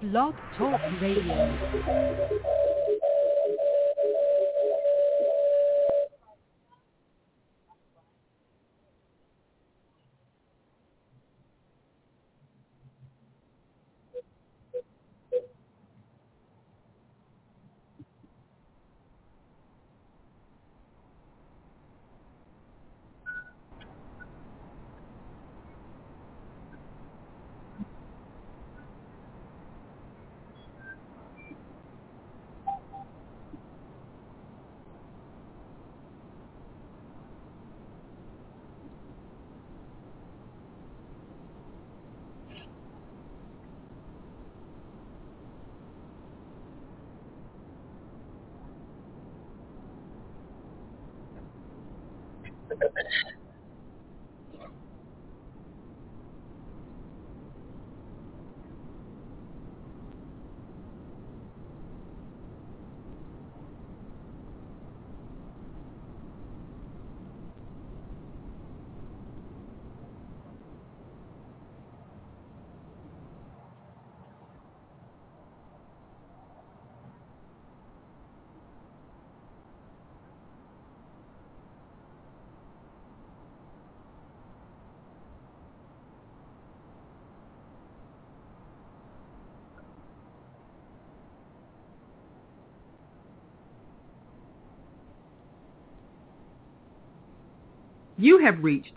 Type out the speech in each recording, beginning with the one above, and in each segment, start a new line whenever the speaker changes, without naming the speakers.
Blog Talk Radio. You have reached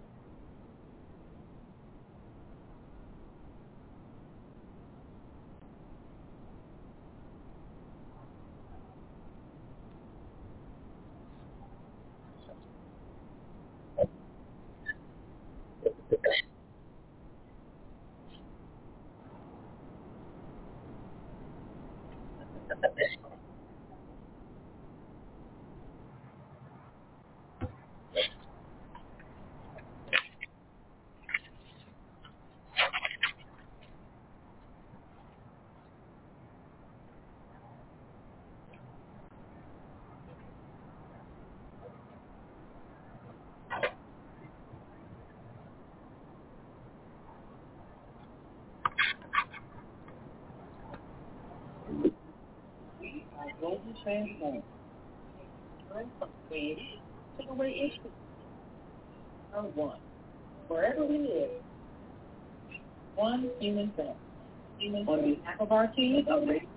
global transform. We take away issues. Number one, wherever we live, one human family. On behalf of our team of radio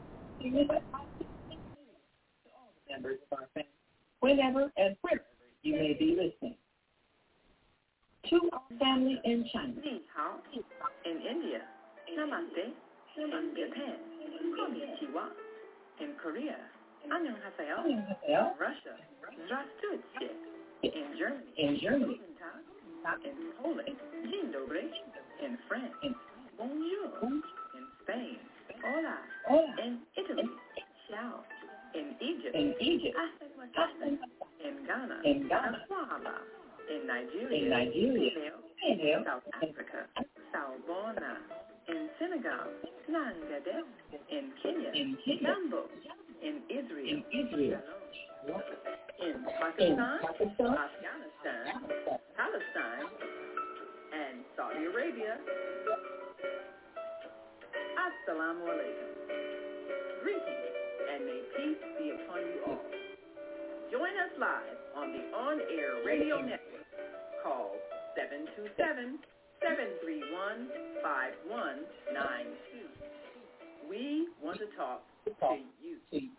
members of our family, whenever and wherever you may be listening. To our family in China.
Ni hao in India. Namaste in Japan. Konnichiwa in Korea. Annyeonghaseyo in Russia. Здравствуйте in Germany. Guten Tag in Poland. Dzień dobry in France. Bonjour in Spain. Hola in Italy. Ciao in Egypt. Ahlan in Ghana. Swahaba in Nigeria. South Africa. Salbona in Senegal. Bangladesh in Kenya. Nambo in Israel. In Pakistan, Afghanistan, Palestine, and Saudi Arabia. Assalamu alaikum. Greetings, and may peace be upon you all. Join us live on the on-air radio network. Call 727-731-5192. We want to talk to you.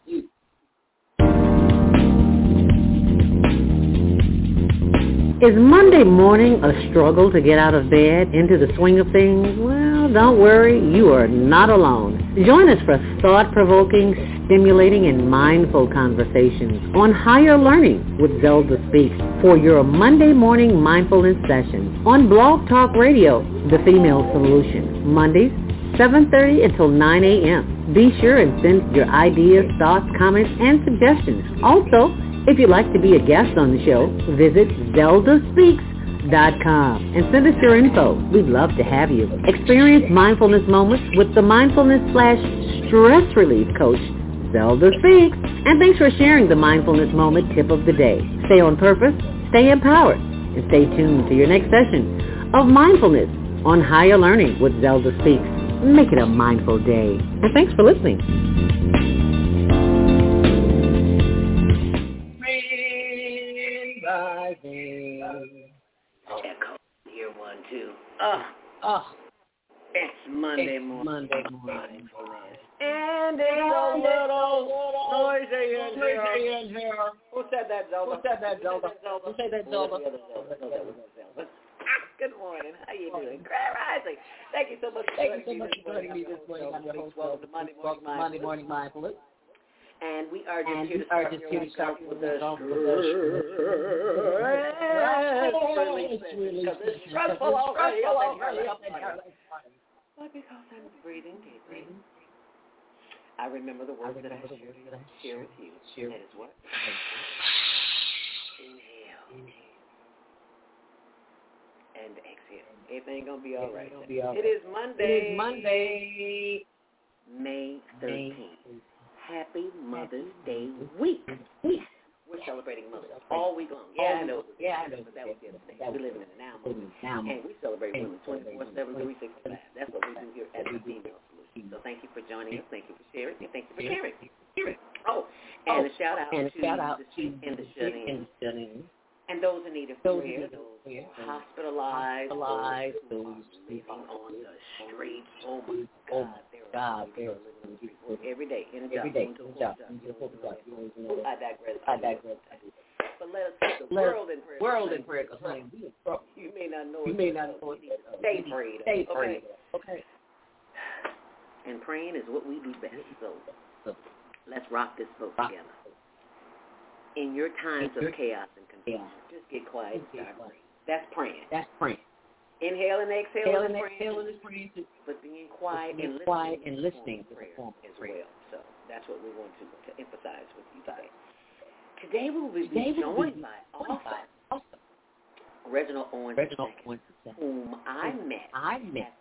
Is Monday morning a struggle to get out of bed, into the swing of things? Well, don't worry, you are not alone. Join us for thought-provoking, stimulating, and mindful conversations on higher learning with Zelda Speaks for your Monday morning mindfulness session on Blog Talk Radio, The Female Solution, Mondays, 7:30 until 9 a.m. Be sure and send your ideas, thoughts, comments, and suggestions. Also, if you'd like to be a guest on the show, visit ZeldaSpeaks.com and send us your info. We'd love to have you. Experience mindfulness moments with the mindfulness/stress relief coach, Zelda Speaks. And thanks for sharing the mindfulness moment tip of the day. Stay on purpose, stay empowered, and stay tuned to your next session of Mindfulness on Higher Learning with Zelda Speaks. Make it a mindful day. And thanks for listening.
Echo, here 1, 2. It's Monday morning. And it's a little noisy in here. Who said that, Zelda? Who said that, Zelda? Good morning. How you doing? Grand Rising. Thank you so much for joining me this morning. Welcome to Monday Morning Mindfulness. And we are just here to start with the because it's stressful already. But because I'm breathing deeply, I remember the words that I share with you. That is what? Inhale. And exhale. Everything gonna be all right. It is Monday. May 13th. Happy Mother's Day week. We're celebrating mothers all week long. Yeah, I know. But that was the other thing. We're living in the now moment. And we celebrate women 24/7, 365. That's what we do here at the Female Solution. So thank you for joining us. Thank you for sharing. And thank you for caring. Oh, and a shout out to the sick and the shut-in. And those in need of prayer, those hospitalized, those living on the streets. Oh my God, there are living on the streets every day, in a job. I digress. But let us keep the world in prayer. Because honey, you may not know it. Stay prayed. Okay. And praying is what we do best. So let's rock this boat together. In your times of chaos and confusion, just get quiet and start praying. That's praying. Inhale and exhale is praying. But being quiet and listening to prayer as well. So that's what we want to emphasize with you today. Today we will be joined by author Reginald Owens II, whom I met at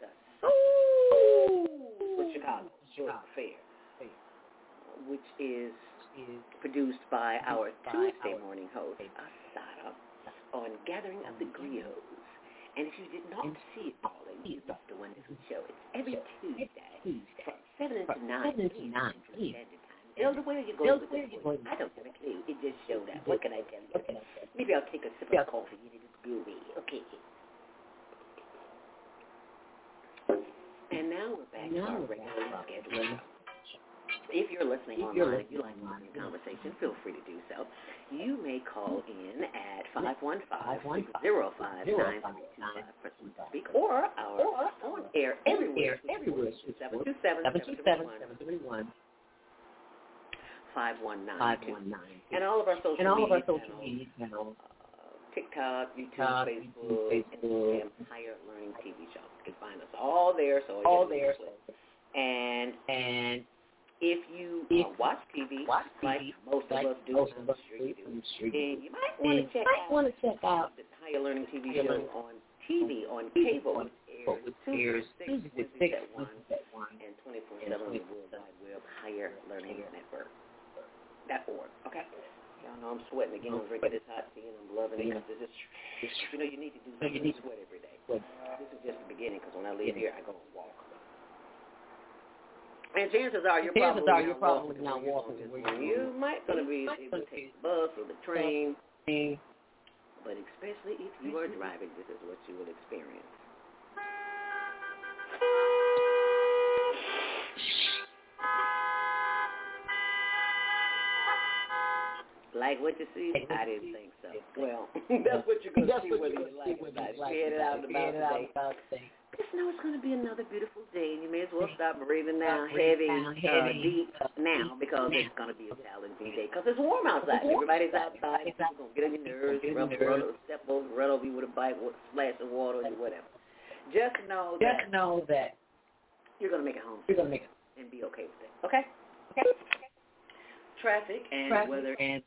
the Chicago Fair, which is produced by our Tuesday morning host, Asada, on Gathering of the Griots. And if you did not see it, darling, you missed a wonderful show. It's every Tuesday from 7 to 9 p.m. Elder, where are you going with this? I don't have a clue. It just showed up. What can I tell you? Maybe I'll take a sip of coffee and it is gooey. Okay. And now we're back to our regularly scheduled show. If you're listening online, if you like to listen to the conversation, feel free to do so. You may call in at 515-605-9325 for Sweet to Speak, or our on air everywhere, 727-731. 519. And all of our social media channels, TikTok, YouTube, Facebook, Instagram, Higher Learning TV Show. You can find us all there. And if you watch TV, like most of us do, I'm sure you do, then you might want to check out the Higher Learning TV Show on TV, on cable, which airs Tuesdays at 1 and 24/7 on the World Wide Web, Higher Learning Network.org. Okay? Y'all know I'm sweating again. I'm drinking this hot tea and I'm loving it. This is, you need to do something to sweat every day. This is just the beginning, because when I leave here, I go and walk. And chances are you're probably not walking. You might going to be able to take the bus or the train, but especially if you are driving, this is what you will experience. Like what you see? I didn't think so. Well, that's what you're going to see whether you like it or not. Head it out about today. Just know it's going to be another beautiful day, and you may as well stop breathing down heavy, deep now, because it's going to be a challenging day, because it's warm outside. Everybody's outside. It's going to get on your nerves, step over, run over you with a bike, splash of water, or whatever. Just know that you're going to make it home. And be okay with it. Okay? Traffic and weather is...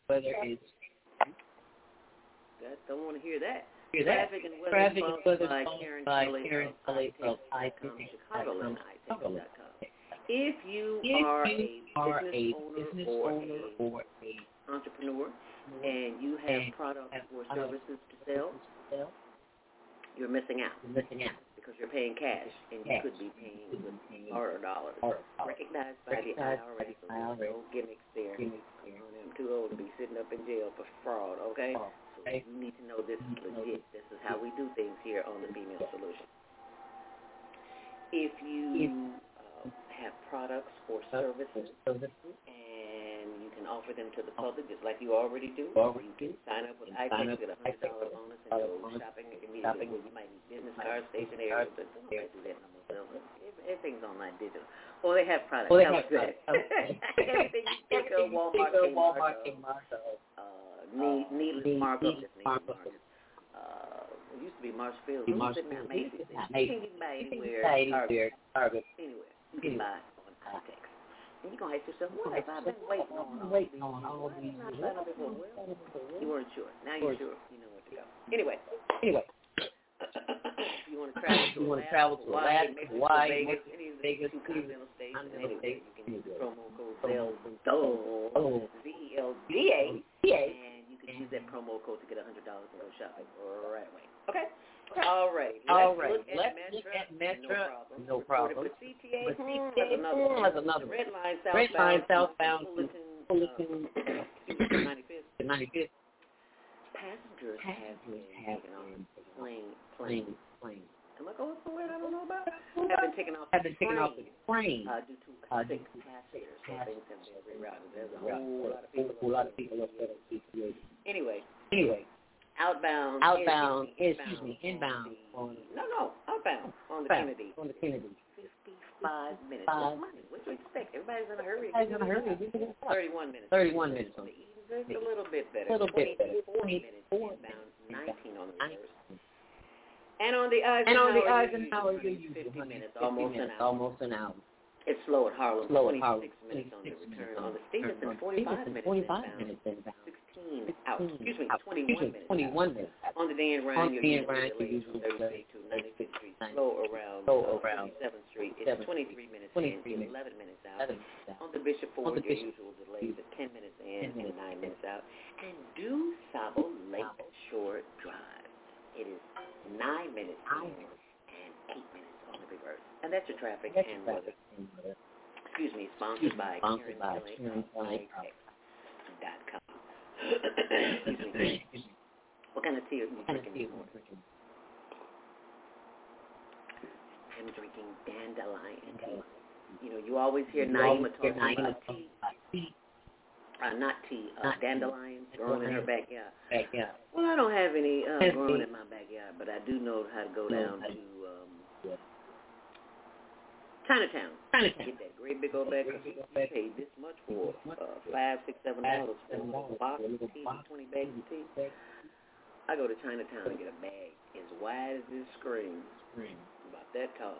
Don't want to hear that. Traffic and weather by Karen Kelly of iTech.com. If you are a business owner or a entrepreneur and you have products or services to sell, you're missing out. because you're paying cash, and you could be paying with hard dollars. Recognized by the IRS, so there's no gimmicks there. I'm too old to be sitting up in jail for fraud, okay? So you need to know this is legit. This is how we do things here on the Female Solution. If you have products or services, and you can offer them to the public just like you already do, you can sign up with iTex, get a $100 bonus, and go shopping immediately. Well, you might need business cards, stationery, but they don't do that no more. Everything's online digital. Or they have products. Everything you think of, Walmart, needless markup, just needless markup. It used to be Marshfield. You can buy anywhere. Target. Anywhere. You can buy on iTex. And you're going to ask yourself, what have I been waiting on all these years? Well, you weren't sure. Now you're sure. You know where to go. Anyway. If you want to travel to Alaska, Hawaii, Vegas, two continental states, anyway, you can use the promo code ZELDA, Z-E-L-D-A, and you can use that promo code to get $100 and go shopping right away. Okay? All right. Let's look at Metra. No problem. With CTA, that's another. Red line southbound to Fullerton, 95th. Passengers have been taken off plane. Am I going somewhere I don't know about? Have been taken off the plane due to sick passengers. So things have been rerouted. There's a whole lot of people up there at CTA. Anyway. Outbound. Inbound. Outbound on the Kennedy. 55 minutes. That's money. What do you expect? Everybody's in a hurry. 31 minutes. On the east. Just a little bit better. 24 minutes inbound, 19 on the reverse. And on the Eisenhower, you're usually 50 minutes, almost an hour. It's slow at Harlem, 26 minutes on the return. On the Stevenson, 45 minutes inbound. 16 out. 21 minutes. On the Dan Ryan, you're usually 38 to 95th Street. Slow around 7th Street. It's 23 minutes in, 11 minutes out. On the Bishop Ford, your usual delays at 10 minutes in and 9 minutes out. And Due Sable Lake Shore Drive. It is 9 minutes in and 8 minutes on the reverse. And that's your traffic and weather. Excuse me, sponsored by KarenKelly.com. What kind of tea are you drinking? I'm drinking dandelion tea. You know, you always hear Naima talking about tea. Not tea, dandelions growing in her backyard. Well, I don't have any growing in my backyard, but I do know how to go down to Chinatown. Get that great big old bag, because you pay this much for $5, $6, $7 for a box of tea, 20 bags of tea. I go to Chinatown and get a bag as wide as this screen, about that tall,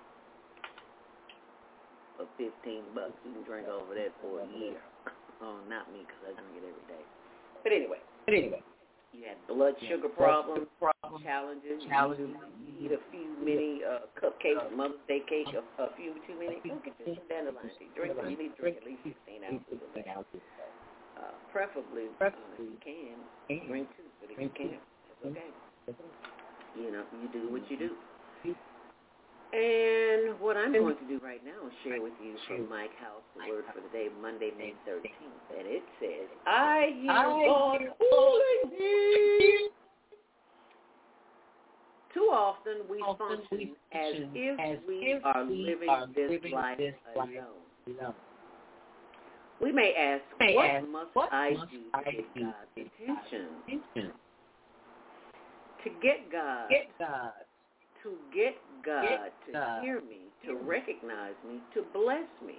for $15. You can drink over that for a year. Oh, not me, because I drink it every day. But anyway. You have blood sugar problems, challenges. You eat a few many cupcakes, Mother's Day cake, a few too many. Go get you some dandelion tea. You need to drink at least 16 ounces a day. Preferably, if you can, drink 2. But if you can't, it's okay. You know, you do what you do. And what I'm going to do right now is share with you from Mike House the word for the day, Monday, May 13th. And it says, I hear God calling me. Too often we function as if we are living this life alone. We may ask, what must I do to get God's attention? To get God. To get God to hear me, to recognize me, to bless me.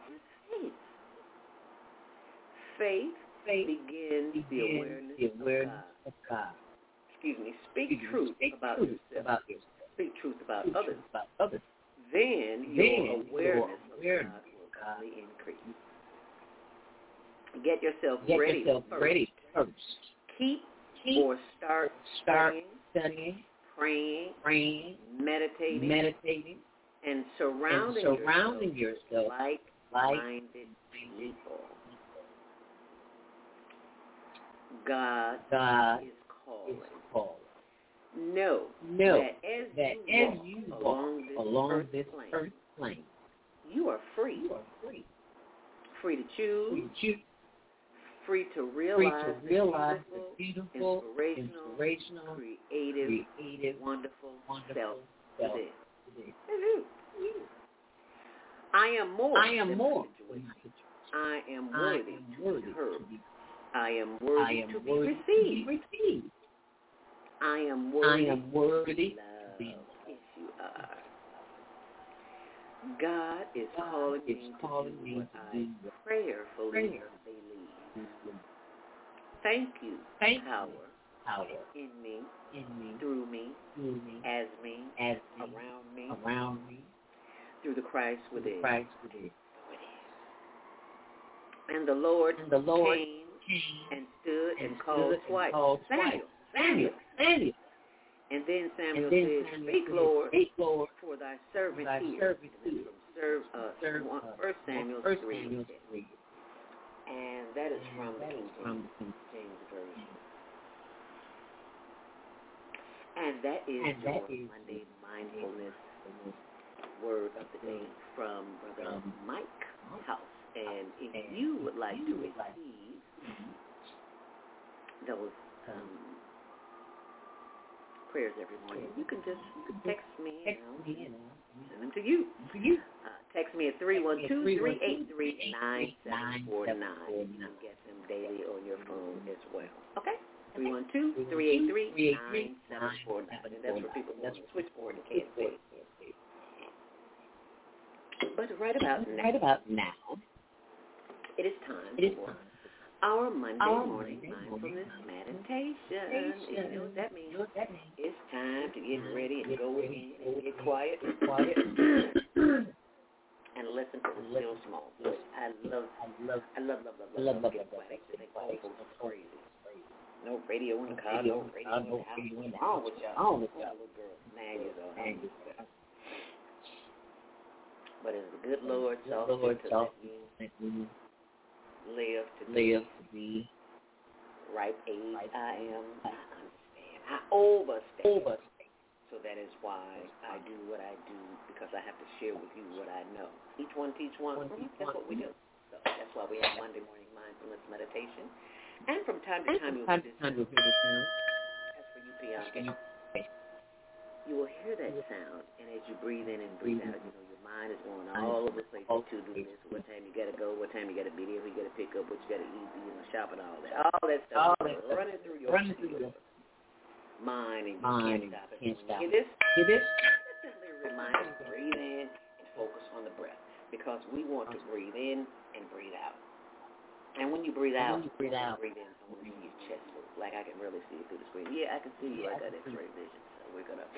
Faith begins the awareness of God. Speak truth about yourself. Speak truth about others. Then your awareness of God will greatly increase. Get yourself ready first. Keep or start studying. Praying, meditating, and surrounding yourself like-minded people. God is calling. Know that as you walk along this earth plane, you are free. Free to choose. Free to realize the beautiful, inspirational, creative, wonderful self within. I am more. I am worthy to be heard. I am worthy to be received. I am worthy to be loved. Yes, you are. God is calling me to do what I prayerfully believe. Thank you, power in me, through me, as me, around me, through the Christ within. And the Lord came and stood and called twice. Samuel. And then Samuel said, Speak, Lord, for thy servant here. From 1 Samuel 3. And that is from the King James Version. And that is your Monday Mindfulness Word of the Day from Brother Mike House. And if you would like to receive those prayers every morning, you can just text me and I'll send them to you. Text me at 312-383-9749. You can get them daily on your phone as well. Okay? 312-383-9749. And that's for people who on the switchboard and can't see. But right about now, it is time for our Monday morning mindfulness meditation. You know what that means? It's time to get ready and go in and get quiet and listen to the still small voice. I love getting quiet. They call folks crazy. No radio in the car, no radio in the house. What's wrong with y'all? Little girl, 9 years old. But as the good Lord saw fit to let me live to be ripe age, I understand. I overstand. So that is why I do what I do, because I have to share with you what I know. Each one teach one. That's what we do. So that's why we have Monday morning mindfulness meditation. And from time to time you'll hear this sound. As for you, Bianca, you will hear that sound, and as you breathe in and breathe out, you know your mind is going all over the place. To do this, what time you gotta go, what time you gotta be there, who you gotta pick up, what you gotta eat, shop and all that stuff running through your mind, and you can't stop it. Hear this? Simply remind you to breathe in and focus on the breath, because we want to breathe in and breathe out. And when you breathe out, breathe in, I want to see your chest move. Like I can really see you through the screen. Yeah, I can see you. I got X-ray vision. So we're gonna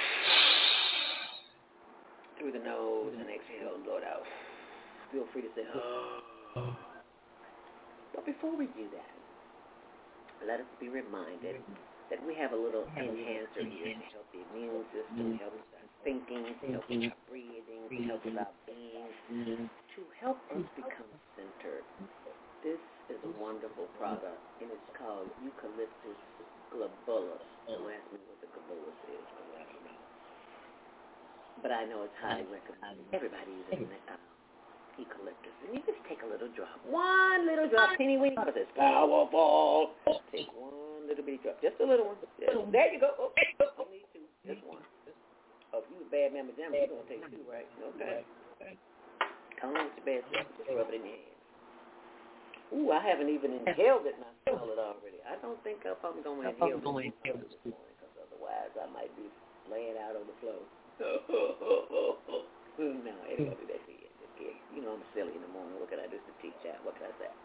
through the nose and exhale, blow it out. Feel free to say, oh. But before we do that, let us be reminded that we have a little enhancer here to help the immune system, help us our thinking, help us our breathing, help us our being, to help us become centered. This is a wonderful product, and it's called Eucalyptus globulus. Don't ask me what the globulus is, because I don't know. But I know it's highly recommended. Everybody uses eucalyptus. And you just take a little drop. One little drop, teeny weeny, because it's powerful. Take one little bitty drop. Just a little one. There you go. Okay. You need two. Just one. Oh, if you a bad mamma jamma, you're going to take two, right? Okay. Come on with your bad self. Just rub it in your hand. Ooh, I haven't even inhaled it and I smell it already. I don't think I'm going to inhale this morning, because otherwise I might be laying out on the floor. No, it ain't going to do that to you. Just kidding. You know I'm silly in the morning. What can I do to teach out? What can I say?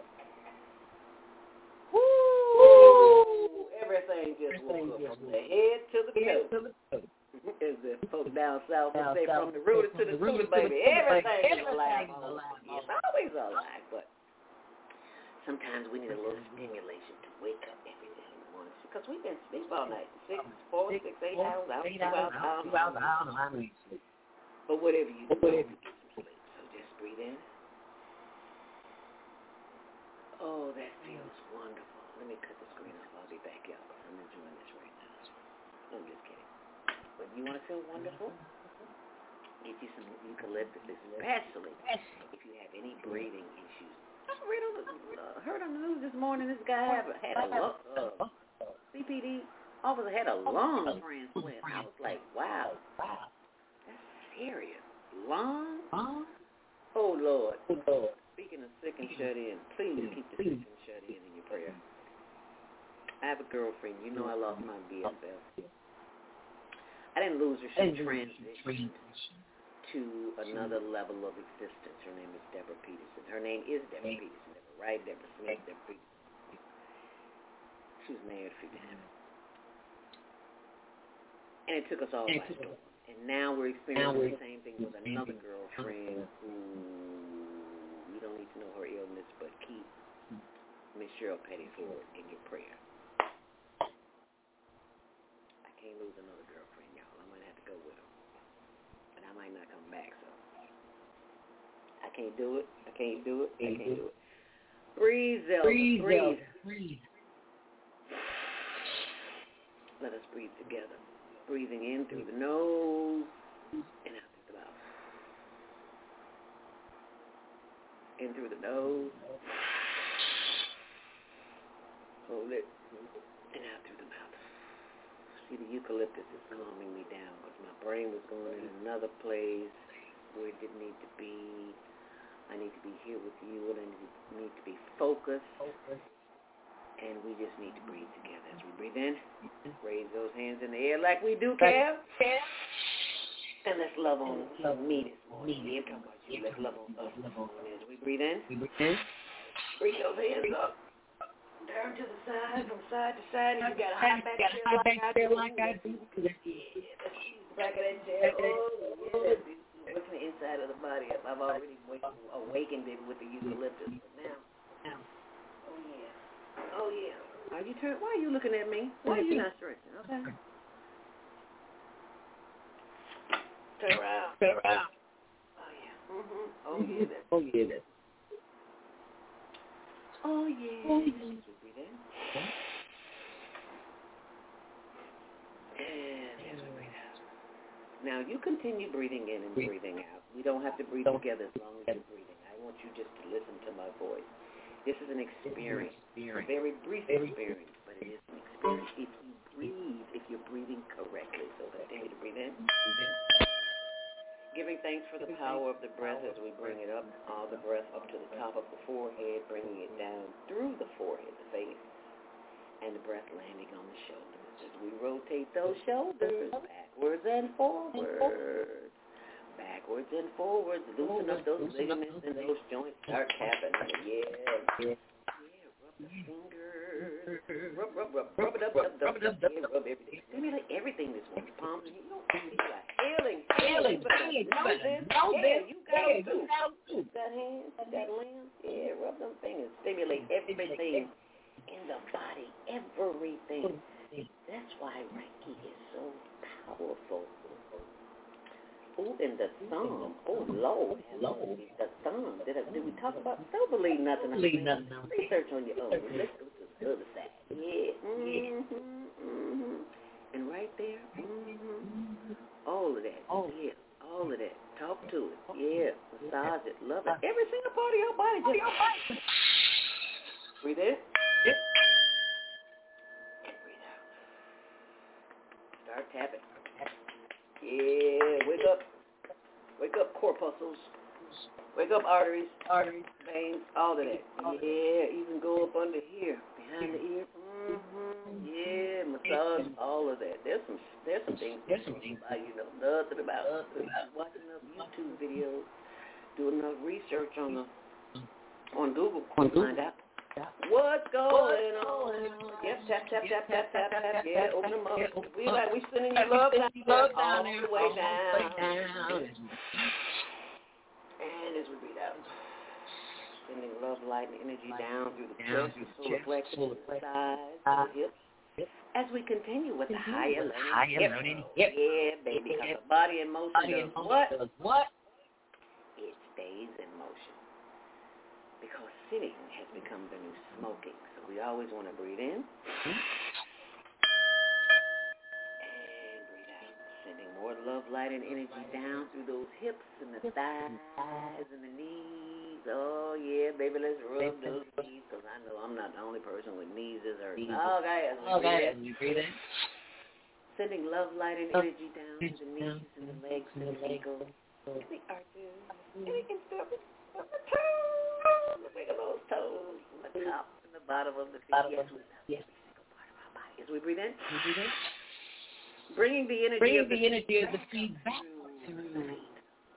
Woo! Everything just woke up from the head to the toe. As the folks down south would say, from the rooter to the tutor, baby. Everything is alive. It's always alive, but sometimes we need a little stimulation to wake up every day in the morning, because we've been asleep all night. 8 hours, out, 2 hours. But whatever you do, get some sleep. So just breathe in. Oh, that feels wonderful. Let me cut the screen off. I'll be back, y'all, because I'm enjoying this right now. I'm just You want to feel wonderful? Get you some eucalyptus, especially if you have any breathing issues. I heard on the news this morning this guy had a CPD officer had a lung transplant. I was like, wow, that's serious. Lung? Oh, Lord. Speaking of sick and shut in, please keep the sick and shut in your prayer. I have a girlfriend. You know I lost my BFF. I didn't lose her. She transitioned to another level of existence. Her name is Deborah Peterson. Her name is Deborah Peterson. Deborah Wright, Deborah Smith, Deborah Peterson. She was married for them. And it took us all by storm. And now we're experiencing the same thing with another girlfriend who, you don't need to know her illness, but keep Miss Cheryl Petty forward in your prayer. I can't lose another girlfriend, y'all. I might have to go with her. And I might not come back, so. I can't do it. Breathe, Zelda. Breathe. Let us breathe together. Breathing in through the nose and out through the mouth. In through the nose. Hold it. And out through the mouth. See, the eucalyptus is calming me down because my brain was going in another place where it didn't need to be. I need to be here with you, and I need to be focused. And we just need to breathe together. As we breathe in, raise those hands in the air like we do, Kev. And let's love on me this morning. Yeah, come on, you. Let's love on us this morning. As we breathe in, bring those hands up. Down to the side, from side to side. If you got a high back chair like I do. Yeah, let's use the back of that chair. Oh, yeah. Working the inside of the body up. I've already awakened it with the eucalyptus. But now. Oh, yeah. Why are you looking at me? Why are you not stretching? Okay. Turn around. Oh, yeah. Mm-hmm. Oh, yeah. Oh, yeah. Breathe in. And as we breathe out. Now, you continue breathing in and breathing out. We don't have to breathe together as long as you're breathing. I want you just to listen to my voice. This is an experience, a very brief experience, but it is an experience if you breathe, if you're breathing correctly. So continue to breathe in. Giving thanks for the power of the breath as we bring it up, all the breath up to the top of the forehead, bringing it down through the forehead, the face, and the breath landing on the shoulders. As we rotate those shoulders backwards and forwards. Backwards and forwards, loosen up those ligaments and those joints. Start tapping. Yeah. Rub the fingers. Rub it up. Yeah, rub everything. Stimulate everything this morning. Palms. You don't feel like healing. Yeah, you got them too. Got hands, got limbs. Yeah, rub them fingers. Stimulate everything in the body. Everything. That's why Reiki is so powerful. Oh, and the thumb. Oh, Lord. The thumb. Did we talk about? Don't believe nothing. Research on your own. Let's go to the other side. Yeah. And right there. All of that. Yeah. All of that. Talk to it. Yeah. Massage it. Love it. Every single part of your body. Just breathe in. And breathe out. Start tapping. Yeah, wake up corpuscles, wake up arteries, veins, all of that. Yeah, even go up under here, behind the ear. Yeah, massage, all of that. There's some things you know nothing about. Watch enough YouTube videos, do enough research on Google to find out what's going on. Yep, tap. Yeah, open them up. We sending you love down there, all the way down. And as we breathe out, sending love, light, and energy down through the chest, the solar plexus, the sides, the hips. As we continue with the higher learning hip. Yeah, baby, because the body in motion does what? It stays in motion. Because sitting has become the new smoking. So we always want to breathe in. And breathe out. Sending more love, light, and energy down through those hips and the thighs and the knees. Oh, yeah, baby, let's rub those knees, because I know I'm not the only person with knees that's hurting. Okay, as we breathe in. Sending love, light, and energy down to the knees and the legs and the ankles and the arches. And we can step the toes, the big of those toes, the top and the bottom of the feet. Yes, every single part of our body. As we breathe in. Bringing the energy of the feet back through the feet.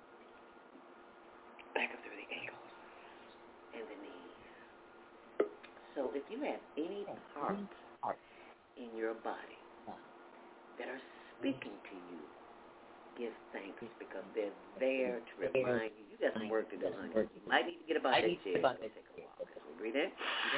Back up through the ankles and the knees. So if you have any parts in your body that are speaking to you, give thanks, because they're there to remind you. You got some work to do, honey. You might need to get about that chair. Take a walk. As we breathe in.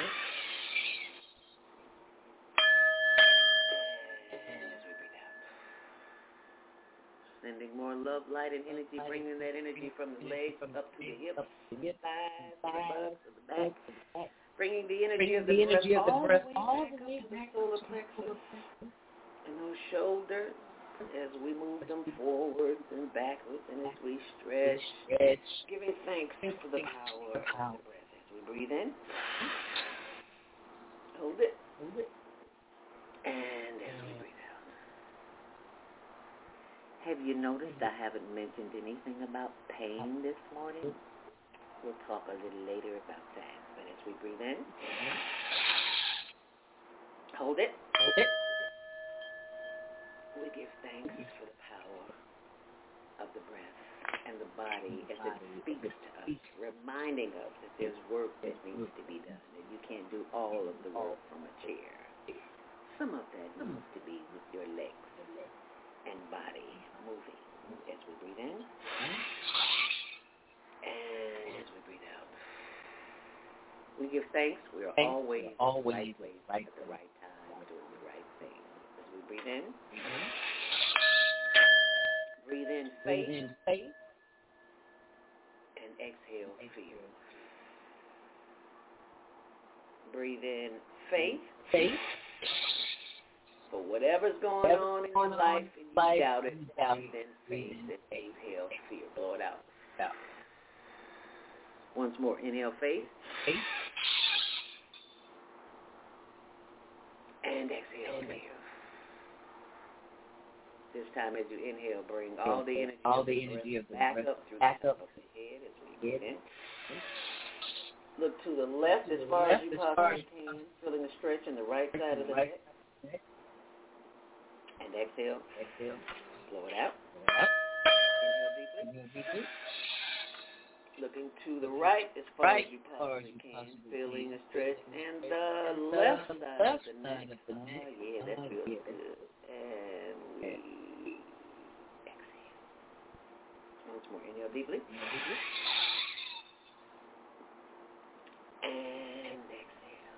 Sending more love, light, and energy, bringing that energy from the legs up to the hips, thighs, to the butt, to the back. Bringing the energy of the breath all the way back to the solar plexus and those shoulders as we move them forwards and backwards and as we stretch. Giving thanks for the power of the breath as we breathe in. Hold it. And as we breathe out. Have you noticed I haven't mentioned anything about pain this morning? We'll talk a little later about that. But as we breathe in, hold it. We give thanks for the power of the breath and the body as it speaks to us, reminding us that there's work that needs to be done, and you can't do all of the work from a chair. Some of that needs to be with your legs and body moving as we breathe in and as we breathe out. We give thanks. We are always in the right place at the right time, doing the right thing. As we breathe in, breathe in faith, and exhale fear. Breathe in faith. For whatever's going on in your life and you doubt it, breathe in faith and exhale fear. Blow it out. Once more, inhale faith. And exhale fear. This time as you inhale, bring all the energy of the breath back up through the top of the head as we breathe in. Look to the left as far as you possibly can, feeling a stretch in the right side of the neck. And exhale. Blow it out. Inhale deeply. Looking to the right as far as you possibly can, feeling a stretch in the left side of the neck. Oh, yeah, that feels good. And we exhale. Once more, inhale deeply. And exhale.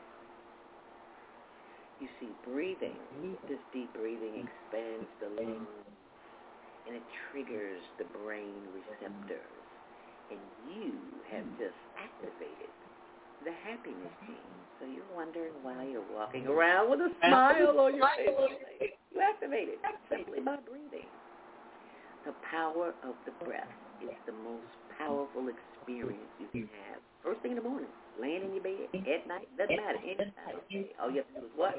You see, breathing, this deep breathing expands the lungs, and it triggers the brain receptors. And you have just activated the happiness gene. So you're wondering why you're walking around with a smile on your face. You activate it simply by breathing. The power of the breath is the most powerful experience you can have. First thing in the morning, laying in your bed, at night, doesn't matter, anytime. Okay? All you have to do is what?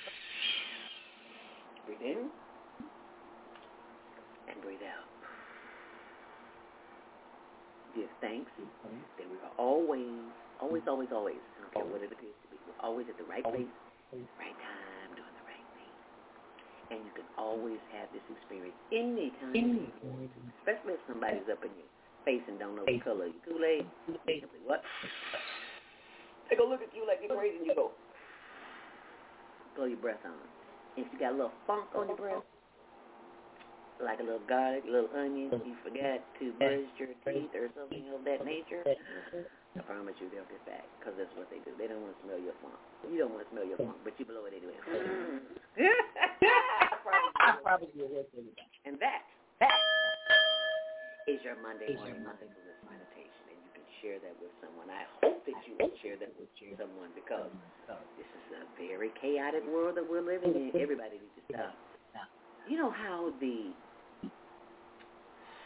Breathe in and breathe out. Give thanks that we are always, I don't care what it appears to be, we're always at the right place, right time, doing the right thing. And you can always have this experience anytime you want to, especially if somebody's up in your face and don't know the color of your Kool-Aid. Simply what? They go look at you like you're crazy and you go, blow your breath on. If you got a little funk on your breath, like a little garlic, a little onion, you forgot to brush your teeth or something of that nature, I promise you they'll get back, because that's what they do. They don't want to smell your funk. You don't want to smell your funk, but you blow it anyway. I promise you they'll get back. And that is your Monday morning mindfulness meditation, and you can share that with someone. I hope that you will share that with someone, because this is a very chaotic world that we're living in. Everybody needs to stop. You know how the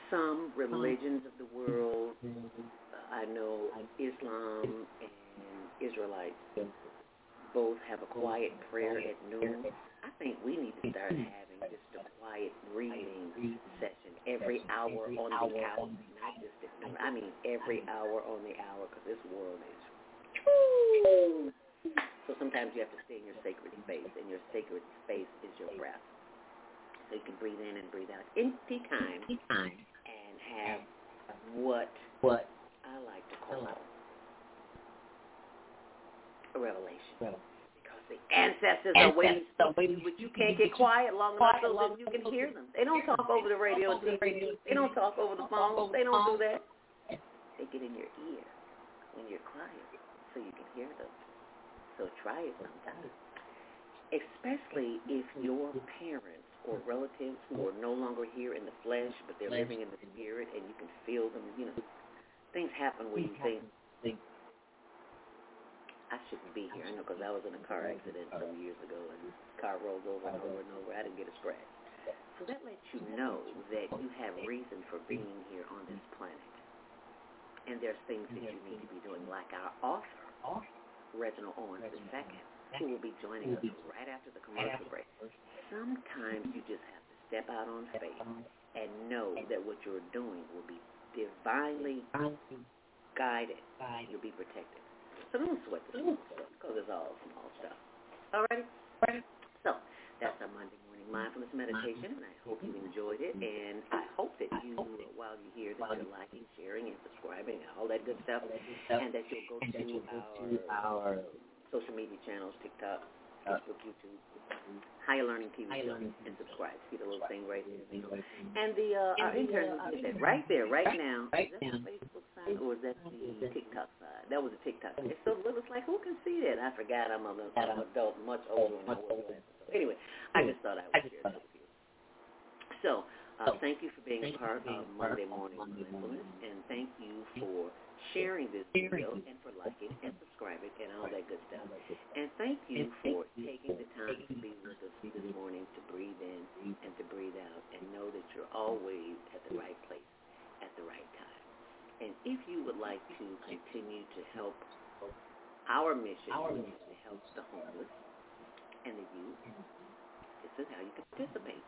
some religions of the world, I know Islam and Israelites both have a quiet prayer at noon. I think we need to start having just a quiet breathing session every hour on the hour, not just at noon. I mean every hour on the hour, because this world is woo. So sometimes you have to stay in your sacred space, and your sacred space is your breath. So you can breathe in and breathe out empty time and have what I like to call a revelation. Because the ancestors are waiting to speak to you, but you can't get quiet long enough so that you can hear them. They don't talk over the radio and TV. They don't talk over the phone. They don't do that. They get in your ear when you're quiet so you can hear them. So try it sometime. Especially if your parents or relatives who are no longer here in the flesh, but they're living in the spirit, and you can feel them. You know, things happen where you think, I shouldn't be here. I know, because I was in a car accident some years ago, and the car rolled over and over and over. I didn't get a scratch. So that lets you know that you have reason for being here on this planet. And there's things that you need to be doing, like our author, Reginald Owens II, who will be joining us right after the commercial break. Sometimes you just have to step out on faith and know that what you're doing will be divinely guided. You'll be protected. So don't sweat the small stuff, because it's all small stuff. All right? So that's our Monday morning mindfulness meditation, and I hope you enjoyed it. And I hope that you, while you're here, that you're liking, sharing, and subscribing, and all that good stuff, and that you'll go to our social media channels, TikTok, Facebook, YouTube, Higher Learning TV Show, and subscribe. See the little thing right there. And our intern did that right there, right now. Is that the Facebook side, or is that the TikTok side? That was a TikTok side. So it looks like, who can see that? I forgot I'm an adult, much older than I was. So anyway, I just thought I would share that with you. So thank you for being a part of Monday Morning Mindfulness, and thank you for sharing this video and for liking and subscribing and all that good stuff. And thank you for taking the time to be with us this morning, to breathe in and to breathe out, and know that you're always at the right place at the right time. And if you would like to continue to help our mission, which is to help the homeless and the youth, this is how you can participate.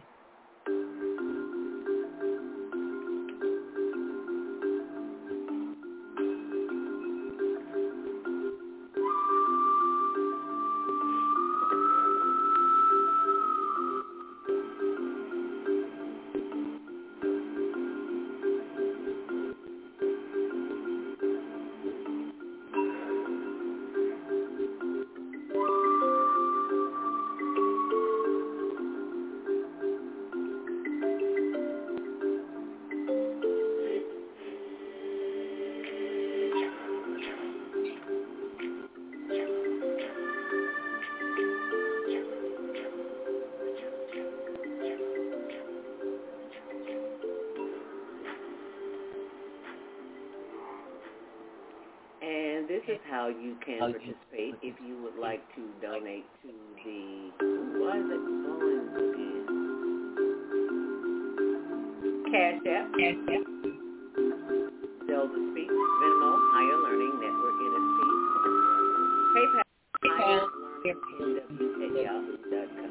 This is how you can participate if you would like to donate to the... Why is it blowing again? Cash App. Zelda Speak, Venmo, Higher Learning Network, NSP, PayPal, Higher Learning at yahoo.com.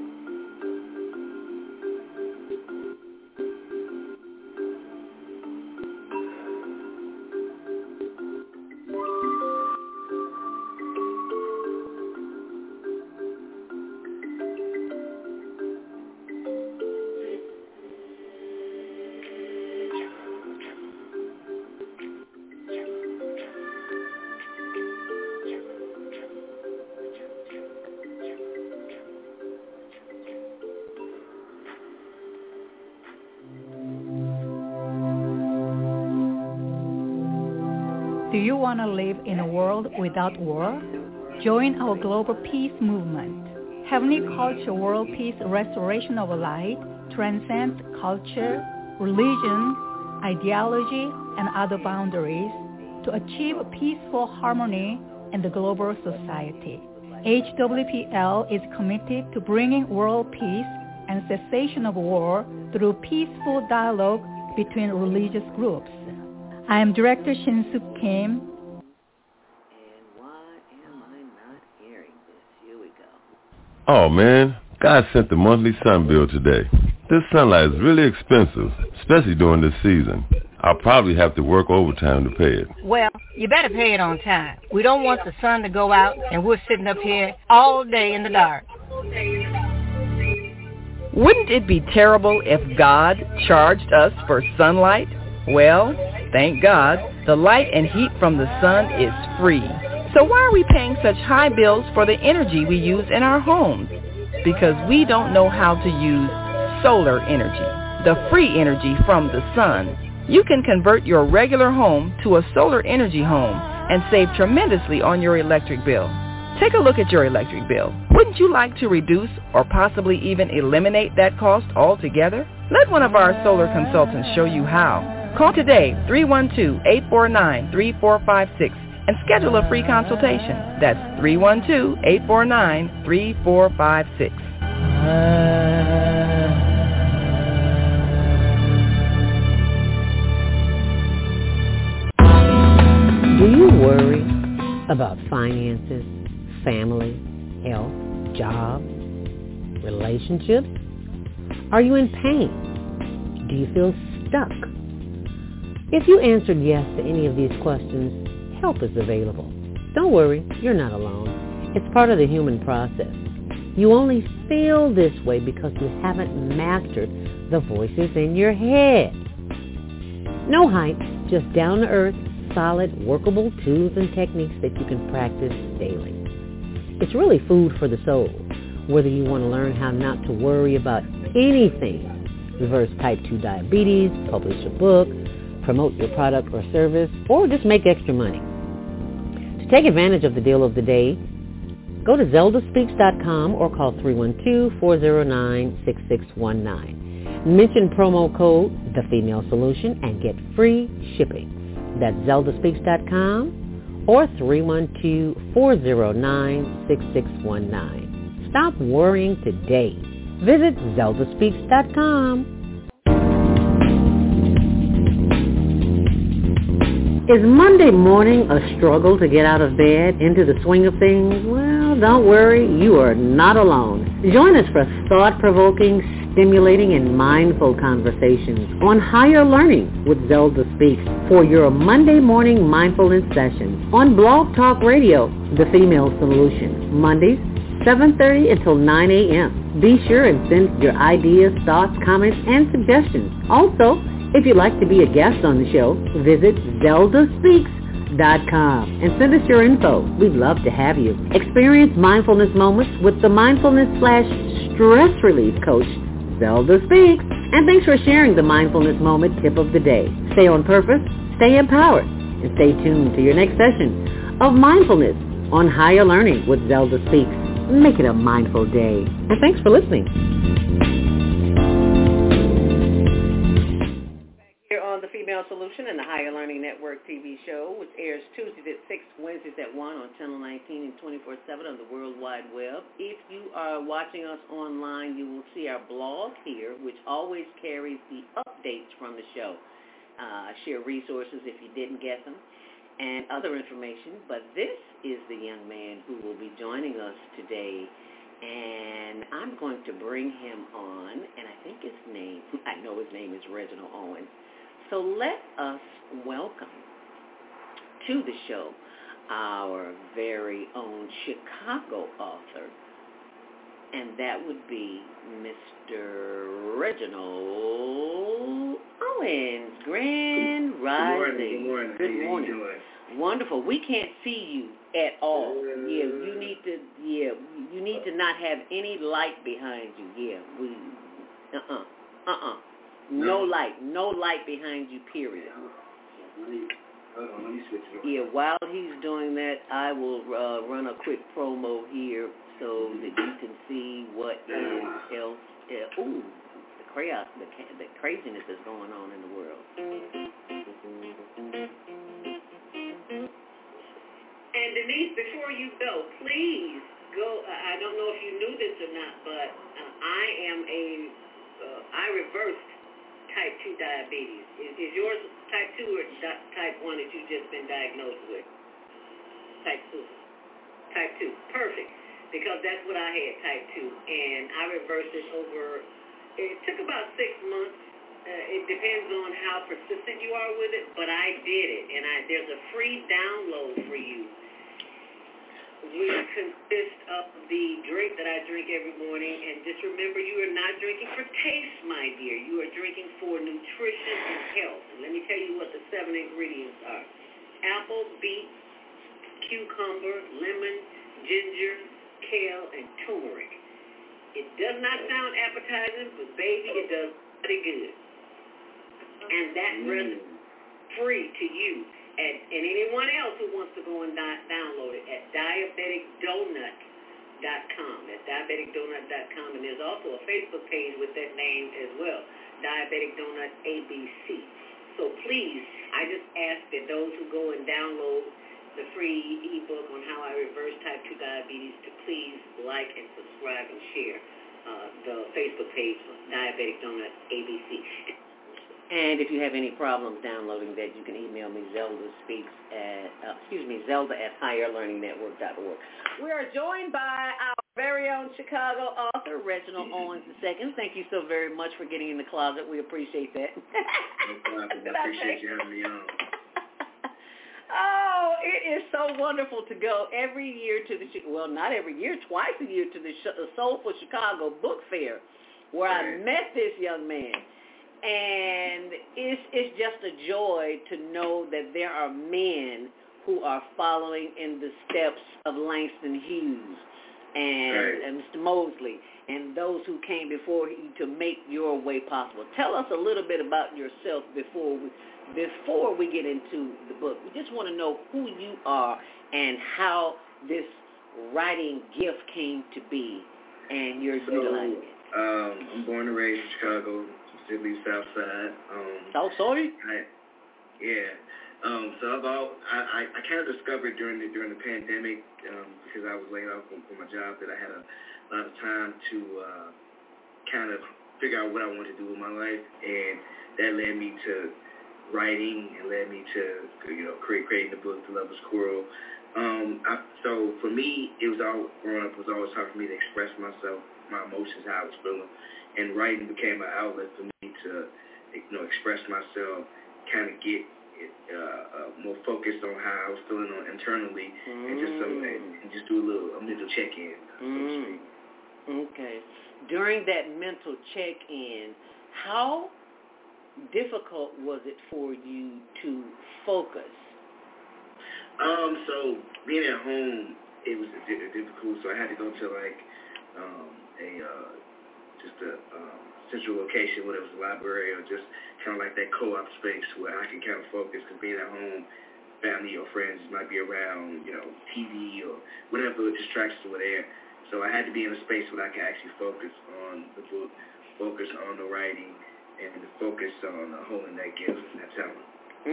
Do you want to live in a world without war? Join our global peace movement. Heavenly Culture World Peace Restoration of Light transcends culture, religion, ideology, and other boundaries to achieve peaceful harmony in the global society. HWPL is committed to bringing world peace and cessation of war through peaceful dialogue between religious groups. I am Director Shin-Suk Kim.
And why am I not hearing this? Here we go.
Oh, man. God sent the monthly sun bill today. This sunlight is really expensive, especially during this season. I'll probably have to work overtime to pay it.
Well, you better pay it on time. We don't want the sun to go out and we're sitting up here all day in the dark.
Wouldn't it be terrible if God charged us for sunlight? Well, thank God, the light and heat from the sun is free. So why are we paying such high bills for the energy we use in our homes? Because we don't know how to use solar energy, the free energy from the sun. You can convert your regular home to a solar energy home and save tremendously on your electric bill. Take a look at your electric bill. Wouldn't you like to reduce or possibly even eliminate that cost altogether? Let one of our solar consultants show you how. Call today, 312-849-3456, and schedule a free consultation. That's 312-849-3456.
Do you worry about finances, family, health, job, relationships? Are you in pain? Do you feel stuck? If you answered yes to any of these questions, help is available. Don't worry, you're not alone. It's part of the human process. You only feel this way because you haven't mastered the voices in your head. No hype, just down-to-earth, solid, workable tools and techniques that you can practice daily. It's really food for the soul, whether you want to learn how not to worry about anything, reverse type 2 diabetes, publish a book, promote your product or service, or just make extra money. To take advantage of the deal of the day, go to zeldaspeaks.com or call 312-409-6619. Mention promo code The Female Solution and get free shipping. That's zeldaspeaks.com or 312-409-6619. Stop worrying today. Visit zeldaspeaks.com. Is Monday morning a struggle to get out of bed into the swing of things? Well, don't worry, you are not alone. Join us for thought-provoking, stimulating, and mindful conversations on higher learning with Zelda Speaks for your Monday morning mindfulness session on Blog Talk Radio, The Female Solution, Mondays, 7:30 until 9 a.m. Be sure and send your ideas, thoughts, comments, and suggestions. Also, if you'd like to be a guest on the show, visit zeldaspeaks.com and send us your info. We'd love to have you. Experience mindfulness moments with the mindfulness/stress relief coach, Zelda Speaks. And thanks for sharing the mindfulness moment tip of the day. Stay on purpose, stay empowered, and stay tuned to your next session of mindfulness on Higher Learning with Zelda Speaks. Make it a mindful day. And thanks for listening.
On the Female Solution and the Higher Learning Network TV show, which airs Tuesdays at 6, Wednesdays at 1 on Channel 19 and 24/7 on the World Wide Web. If you are watching us online, you will see our blog here, which always carries the updates from the show. I share resources if you didn't get them and other information. But this is the young man who will be joining us today, and I'm going to bring him on, and I know his name is Reginald Owen. So let us welcome to the show our very own Chicago author, and that would be Mr. Reginald Owens. Grand Rising.
Good morning.
Wonderful. We can't see you at all. You need to not have any light behind you. No light behind you, period. While he's doing that, I will run a quick promo here so that you can see what else. The craziness that's going on in the world. And Denise, before you go, please go. I don't know if you knew this or not, but I reversed type 2 diabetes? Is yours type 2 or type 1 that you've just been diagnosed with? Type 2. Type 2. Perfect. Because that's what I had, type 2. And I reversed it over, it took about 6 months. It depends on how persistent you are with it, but I did it. And there's a free download for you, which consists of the drink that I drink every morning. And just remember, you are not drinking for taste, my dear. You are drinking for nutrition and health. And let me tell you what the 7 ingredients are. Apple, beet, cucumber, lemon, ginger, kale, and turmeric. It does not sound appetizing, but baby, it does pretty good. And that recipe free to you and anyone else who wants to go and download it at diabeticdonut.com. That's diabeticdonut.com, and there's also a Facebook page with that name as well, Diabetic Donut ABC. So please, I just ask that those who go and download the free ebook on how I reverse type 2 diabetes to please like and subscribe and share the Facebook page, Diabetic Donut ABC. And if you have any problems downloading that, you can email me, Zelda@higherlearningnetwork.org. We are joined by our very own Chicago author, Reginald Owens II. Thank you so very much for getting in the closet. We appreciate that.
No problem. I appreciate you having me on.
Oh, it is so wonderful to go every year to not every year, twice a year to the Soulful Chicago Book Fair, where I met this young man. And it's just a joy to know that there are men who are following in the steps of Langston Hughes and Mr. Mosley and those who came before you to make your way possible. Tell us a little bit about yourself before we get into the book. We just want to know who you are and how this writing gift came to be and you're utilizing it.
I'm born and raised in Chicago, specifically South Side.
South Side?
So I kind of discovered during the pandemic because I was laid off from my job that I had a lot of time to kind of figure out what I wanted to do with my life, and that led me to writing and led me to creating the book The Lover's Quarrel. So for me, it was all growing up was always hard for me to express myself, my emotions, how I was feeling, and writing became an outlet for me to express myself, kind of get more focused on how I was feeling internally, and just do a mental check-in.
Okay. During that mental check-in, how difficult was it for you to focus?
So being at home, it was difficult. So I had to go to a central location, whether it was a library or just kind of like that co-op space where I can kind of focus. Because being at home, family or friends might be around, TV or whatever distractions were there. So I had to be in a space where I could actually focus on the book, focus on the writing, and focus on holding that gift and that talent.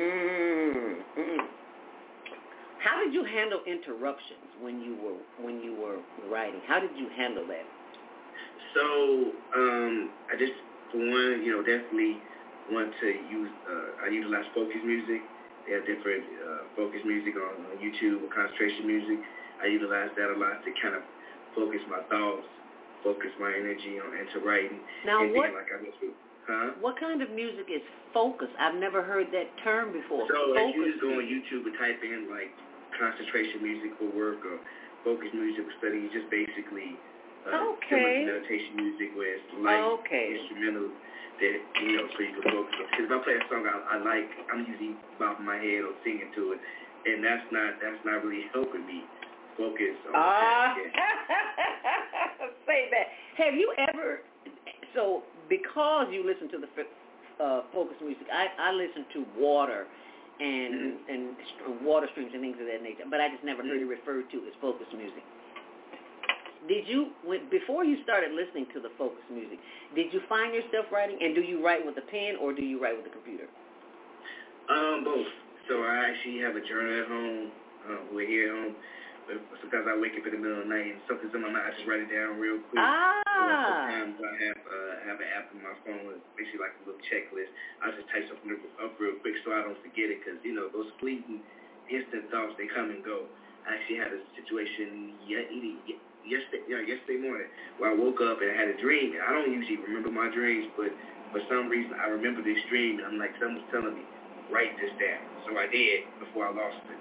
How did you handle interruptions when you were writing? How did you handle that?
So I just, for one, definitely want to use. I utilize focus music. They have different focus music on YouTube or concentration music. I utilize that a lot to kind of focus my thoughts, focus my energy into writing.
Now,
and
what kind of music is focus? I've never heard that term before.
So if you just go on YouTube and type in like concentration music for work or focus music for study, it's just basically meditation music where it's light, instrumental that so you can focus on. Because if I play a song I like, I'm usually bobbing my head or singing to it, and that's not really helping me focus on
Say that. Have you ever? So because you listen to the focus music, I listen to water and water streams and things of that nature, but I just never heard it referred to as focus music. Did you, before you started listening to the focus music, did you find yourself writing, and do you write with a pen or do you write with a computer?
Both. So I actually have a journal at home. We're here at home. Sometimes I wake up in the middle of the night and something's in my mind. I just write it down real quick. Sometimes I have an app on my phone. It's basically like a little checklist. I just type something up real quick so I don't forget it, because, those fleeting, instant thoughts, they come and go. I actually had a situation yesterday morning where I woke up and I had a dream. And I don't usually remember my dreams, but for some reason I remember this dream, and I'm like, someone's telling me, write this down. So I did before I lost it.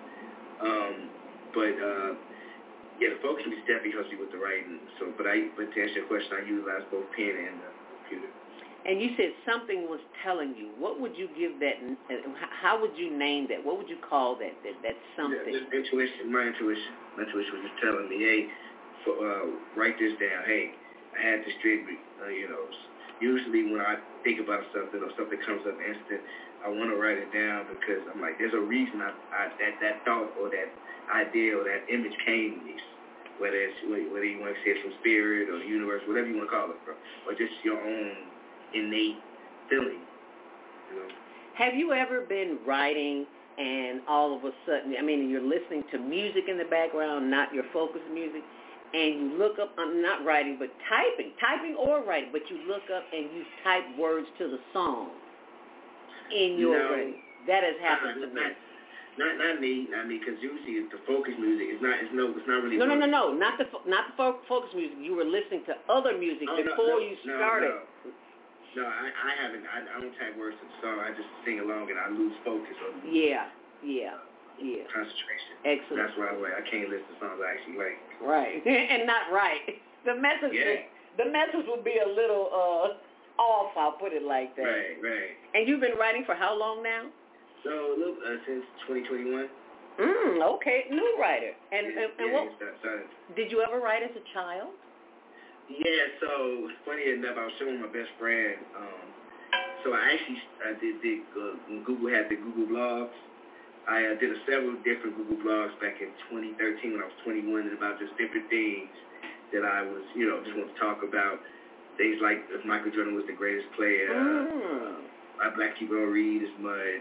The focus was definitely helps me with the writing. So, but to answer your question, I utilize both pen and computer.
And you said something was telling you. What would you give that? How would you name that? What would you call that something?
Yeah, intuition. My intuition was just telling me, hey, write this down. Hey, I had this dream. Usually when I think about something or something comes up instant, I want to write it down, because I'm like, there's a reason that thought or that idea or that image came to me. Whether you want to say it's from spirit or the universe, whatever you want to call it, bro, or just your own innate feeling.
Have you ever been writing and all of a sudden, you're listening to music in the background, not your focus music, and you look up, not writing, but typing or writing, but you look up and you type words to the song in your writing? That has happened to me.
Not me, because usually the focus music is not really.
No, not the focus music. You were listening to other music before you started.
No, I haven't. I don't type words to the song. I just sing along and I lose focus on
Yeah.
concentration.
Excellent.
That's why I can't listen to songs I actually like.
Right, and not right. The message will be a little off. I'll put it like that.
Right.
And you've been writing for how long now?
So, since 2021.
Okay, new writer. And what?
Started.
Did you ever write as a child?
Yeah, so funny enough, I was showing my best friend. So I actually did when Google had the Google blogs. I did several different Google blogs back in 2013 when I was 21, and about just different things that I was, just want to talk about. Things like if Michael Jordan was the greatest player. Why black people don't read as much,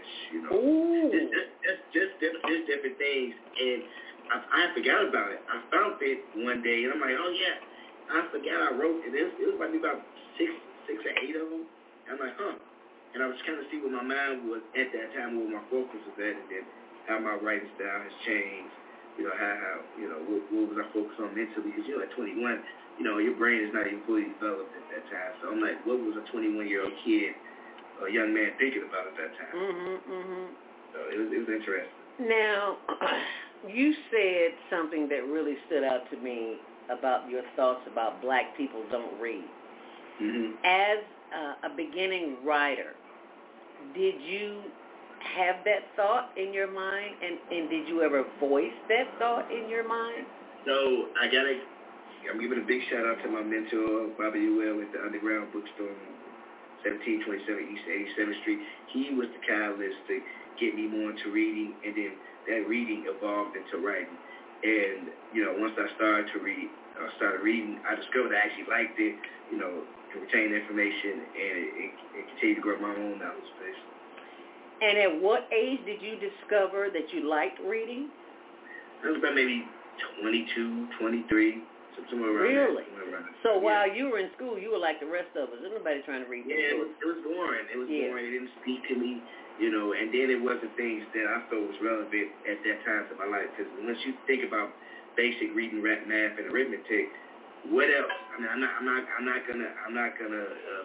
just different things. And I forgot about it. I found it one day, and I'm like, oh yeah, I forgot I wrote it. It was probably about six or eight of them. And I'm like, And I was trying to see where my mind was at that time, where my focus was at, and then how my writing style has changed. How what was I focused on mentally? Because at 21, your brain is not even fully developed at that time. So I'm like, what was a 21-year-old kid, a young man, thinking about at that time? So it was interesting.
Now, you said something that really stood out to me about your thoughts about black people don't read. As a beginning writer, did you have that thought in your mind, and did you ever voice that thought in your mind?
So I'm giving a big shout out to my mentor, Bobby Ewell, at the Underground Bookstore, 1727 East 87th Street. He was the catalyst to get me more into reading, and then that reading evolved into writing. And, once I started reading, I discovered I actually liked it, to retain information, and it continued to grow my own knowledge base.
And at what age did you discover that you liked reading?
It was about maybe 22, 23. Somewhere around
really?
There.
So while you were in school, you were like the rest of us. There's nobody trying to read books.
Yeah, it was boring. It was boring. It didn't speak to me, and then it wasn't things that I thought was relevant at that time to my life. Because once you think about basic reading, math, and arithmetic, what else? I'm not gonna.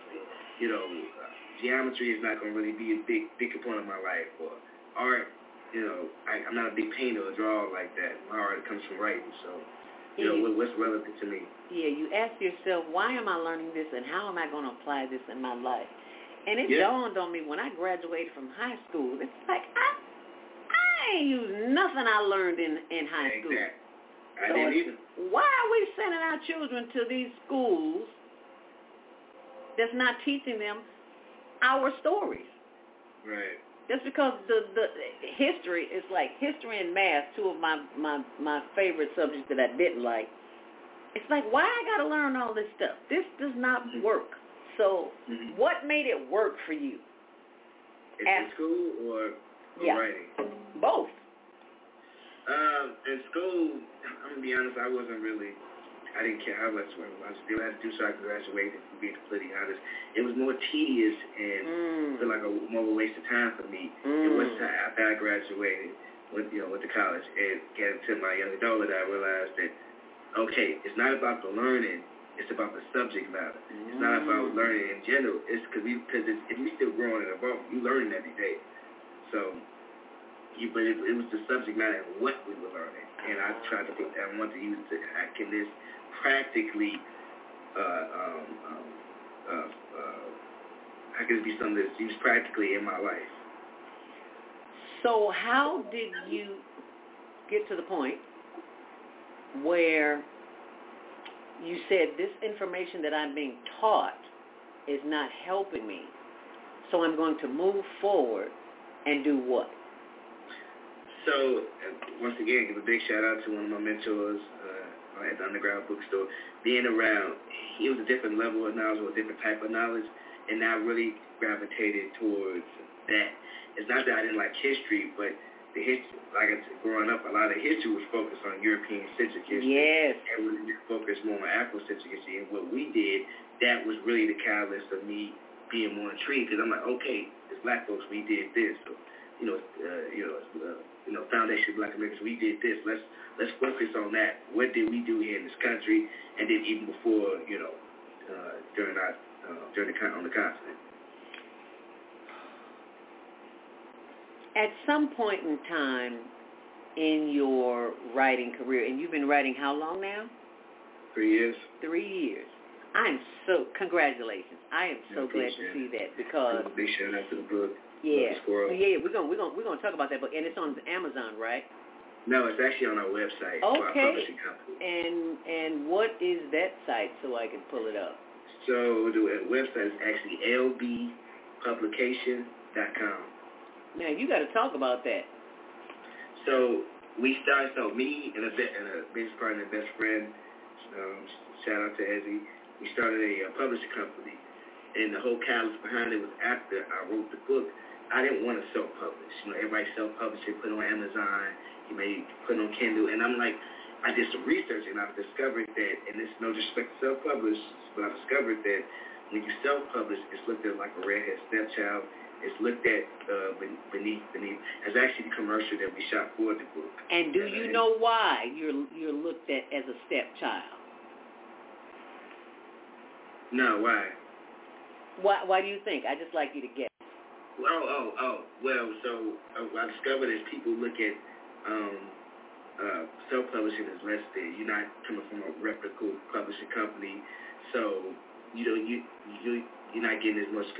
Geometry is not gonna really be a big component of my life. Or art, I'm not a big painter or drawer like that. My art comes from writing, so. What's relevant to me. Yeah, you ask yourself, why am I learning this, and how am I going to apply this in my life? And it dawned on me when I graduated from high school, it's like, I ain't used nothing I learned in high school. I didn't either. Why are we sending our children to these schools that's not teaching them our stories? Right. Just because the history is like history and math, two of my favorite subjects that I didn't like. It's like, why I got to learn all this stuff? This does not work. So what made it work for you? In school or writing? Both. In school, I'm going to be honest, I wasn't really I didn't care how much I still had to do so I could graduate, and be completely honest. It was more tedious and feel like more of a waste of time for me. It was after I graduated, went to college and got into my young adulthood, I realized that, okay, it's not about the learning, it's about the subject matter. It's not about learning in general. It's because if we still growing and evolving, you learning every day. So, but it was the subject matter and what we were learning. And I tried to put that, I wanted to use it, how can this practically, how can it be something that's used practically in my life?
So how did you get to the point where you said this information that I'm being taught is not helping me, so I'm going to move forward and do what?
So, once again, give a big shout out to one of my mentors at the Underground Bookstore. Being around, he was a different level of knowledge or a different type of knowledge, and I really gravitated towards that. It's not that I didn't like history, but the history, like I said, growing up, a lot of history was focused on European-centric history.
Yes.
And we focused more on Afrocentric history. And what we did, that was really the catalyst of me being more intrigued, because I'm like, okay, as black folks, we did this. So, Foundation of Black Americans, we did this. Let's focus on that. What did we do here in this country, and then even before, on the continent.
At some point in time in your writing career, and you've been writing how long now?
3 years.
3 years. Congratulations. I am so glad to see that, because
big shout out to the book.
Yeah, we're gonna talk about that book, and it's on Amazon, right?
No, it's actually on our website.
Okay.
For our publishing company.
And what is that site so I can pull it up?
So the website is actually lbpublication.com.
Now you got to talk about that.
So me and a business partner, best friend, shout out to Ezzy. We started a publishing company, and the whole catalyst behind it was after I wrote the book. I didn't want to self-publish. Everybody self-published it, put it on Amazon, you may put it on Kindle, and I'm like, I did some research, and I've discovered that, and it's no disrespect to self-publish, but I discovered that when you self-publish, it's looked at like a redhead stepchild. It's looked at beneath. It's actually the commercial that we shot for the book.
And do you know why you're looked at as a stepchild?
No, why?
Why do you think? I just like you to guess.
Well, so I discovered as people look at self-publishing as less than. You're not coming from a reputable publishing company, so you're not getting as much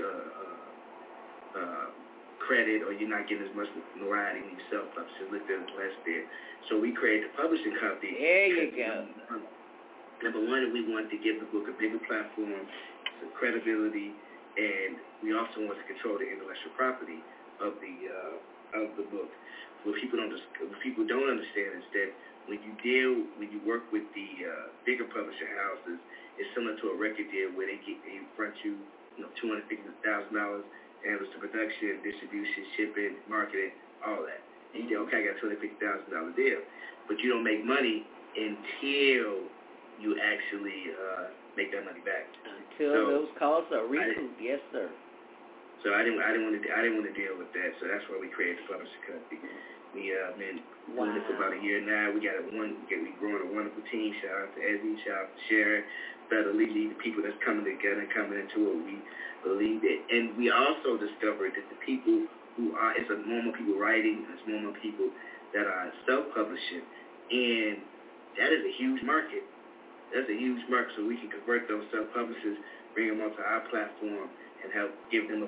credit, or you're not getting as much notoriety when you self-publish. It's looked at as less than. So we created a publishing company.
There you go.
Number one, we wanted to give the book a bigger platform, some credibility, and we also want to control the intellectual property of the book. What people don't understand is that when you work with the bigger publishing houses, it's similar to a record deal where they front you, $250,000, handles the production, distribution, shipping, marketing, all that. And you say, okay, I got a $250,000 deal, but you don't make money until you actually make that money back.
Until those costs are recouped, yes, sir.
So I didn't want to deal with that. So that's why we created the publishing company. We been doing it for about a year now. We growing a wonderful team. Shout out to Ezzy, shout out to Sharon, Better Lee, the people that's coming together and coming into it. We believe it, and we also discovered that the people it's a normal people writing, it's normal people that are self-publishing, and that is a huge market. That's a huge market, so we can convert those self-publishers, bring them onto our platform, and help give them a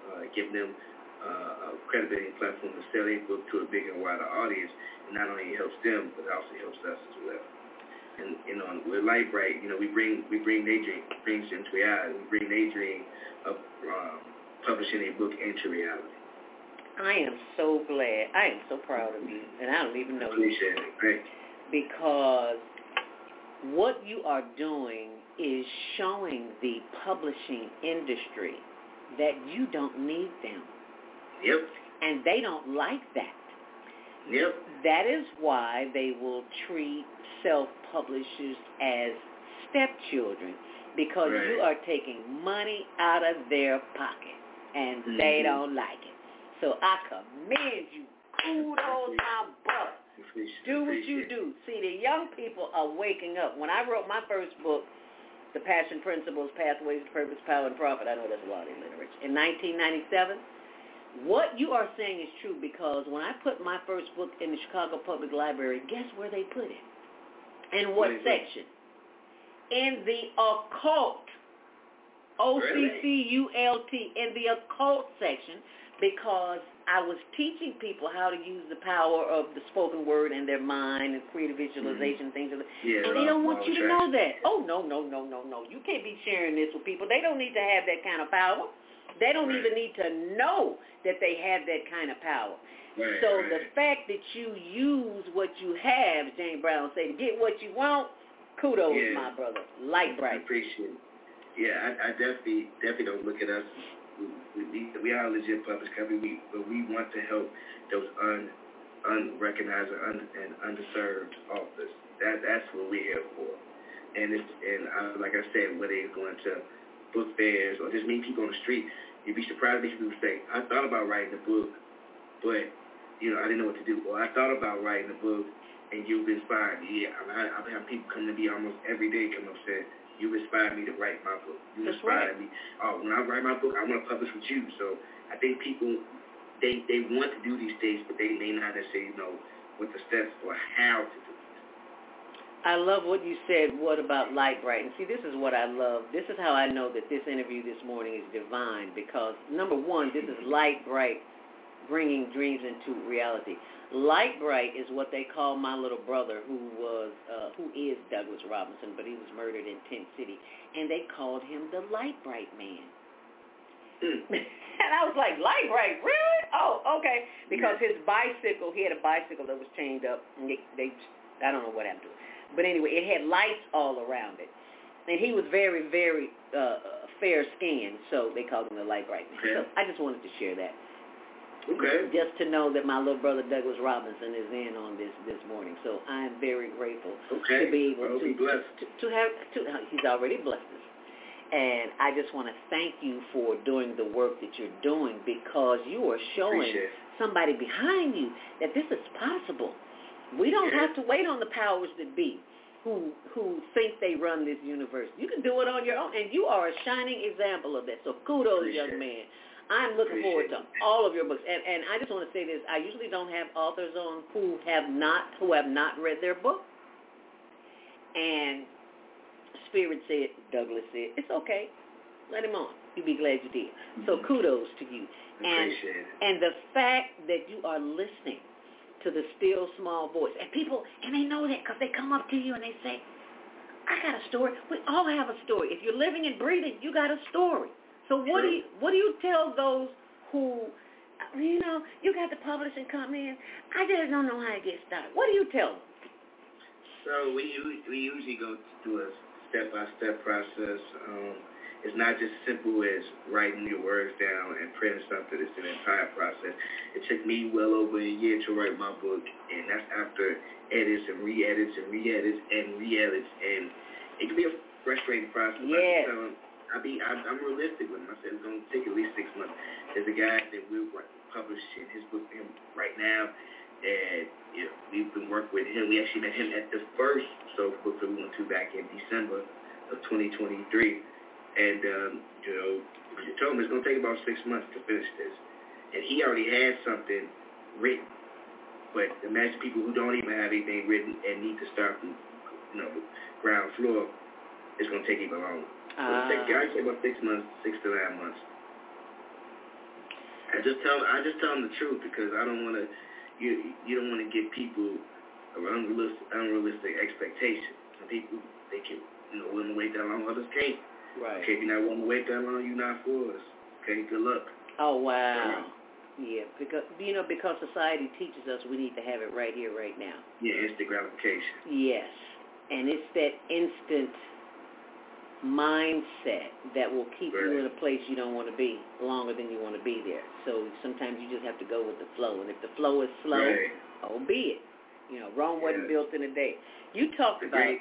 credibility platform to sell their book to a bigger and wider audience. And not only helps them, but it also helps us as well. And with Lightbright, we bring their dreams into reality. We bring their dream of publishing a book into reality.
I am so glad. I am so proud of you, and I don't even know you.
Appreciate it. Great.
Because what you are doing is showing the publishing industry that you don't need them.
Yep.
And they don't like that.
Yep.
that is why they will treat self-publishers as stepchildren, because you are taking money out of their pocket, and they don't like it. So I commend you. Kudos, my brother. Do what you do. See, the young people are waking up. When I wrote my first book, The Passion Principles, Pathways to Purpose, Power, and Profit, I know that's a lot of literature, in 1997, what you are saying is true, because when I put my first book in the Chicago Public Library, guess where they put it? In what section? In the occult. OCCULT, in the occult section, because I was teaching people how to use the power of the spoken word in their mind and creative visualization, things like that. And they don't want you to know that. Oh, no. You can't be sharing this with people. They don't need to have that kind of power. They don't even need to know that they have that kind of power. The fact that you use what you have, James Brown say, to get what you want, kudos, my brother. Light bright.
I appreciate it. Yeah, I definitely don't look at us. We are a legit published company, but we want to help those unrecognized and underserved authors. That's what we're here for. Like I said, whether it's going to book fairs or just meet people on the street, you'd be surprised if people say, I thought about writing a book, but I didn't know what to do. Or I thought about writing a book, and you've inspired me. Yeah, I've had people come to me almost every day come up and say, you inspired me to write my book. You inspired me. When I write my book, I want to publish with you. So I think people, they want to do these things, but they may not necessarily know what the steps or how to do it.
I love what you said. What about Light Bright? And see, this is what I love. This is how I know that this interview this morning is divine, because, number one, this is Light Bright bringing dreams into reality. Light Bright is what they call my little brother, who is Douglas Robinson, but he was murdered in Tent City, and they called him the Light Bright Man. And I was like, Light Bright, really? Oh, okay. Because his bicycle, he had a bicycle that was chained up, and I don't know what happened to it. But anyway, it had lights all around it. And he was very, very fair-skinned, so they called him the Light Bright Man. Okay. So I just wanted to share that.
Okay.
Just to know that my little brother Douglas Robinson is in on this morning, so I am very grateful to be able to have. He's already blessed us, and I just want to thank you for doing the work that you're doing, because you are showing somebody behind you that this is possible. We don't have to wait on the powers that be who think they run this universe. You can do it on your own, and you are a shining example of that. So kudos, young man. I'm looking forward to all of your books. And I just want to say this. I usually don't have authors on who have not read their book. And Spirit said, Douglas said, it's okay. Let him on. You'll be glad you did. So kudos to you. And the fact that you are listening to the still small voice. And people, and they know that because they come up to you and they say, I got a story. We all have a story. If you're living and breathing, you got a story. So what do you tell those who, you got the publishing company and I just don't know how to get started? What do you tell them?
So we usually go through a step-by-step process. It's not just simple as writing your words down and printing something. It's an entire process. It took me well over a year to write my book, and that's after edits and re-edits and re-edits and re-edits. And it can be a frustrating process.
Yes.
I'm realistic with him. I said it's going to take at least 6 months. There's a guy that we're publishing his book for him right now, and we've been working with him. We actually met him at the first book that we went to back in December of 2023, and I told him it's going to take about 6 months to finish this, and he already had something written. But imagine people who don't even have anything written and need to start from ground floor. It's going to take even longer. So I say about 6 months, 6 to 9 months. I just tell them the truth, because I don't want to. You don't want to give people unrealistic expectations. Some people, they can willing to wait that long, others can't.
Right.
Okay, if you're not willing to wait that long, you're not for us. Okay, good luck.
Oh wow. Yeah, because society teaches us we need to have it right here, right now.
Yeah, instant gratification.
Yes, and it's that instant mindset that will keep you in a place you don't want to be longer than you want to be there. So sometimes you just have to go with the flow. And if the flow is slow, be it. Rome wasn't built in a day. You talked about.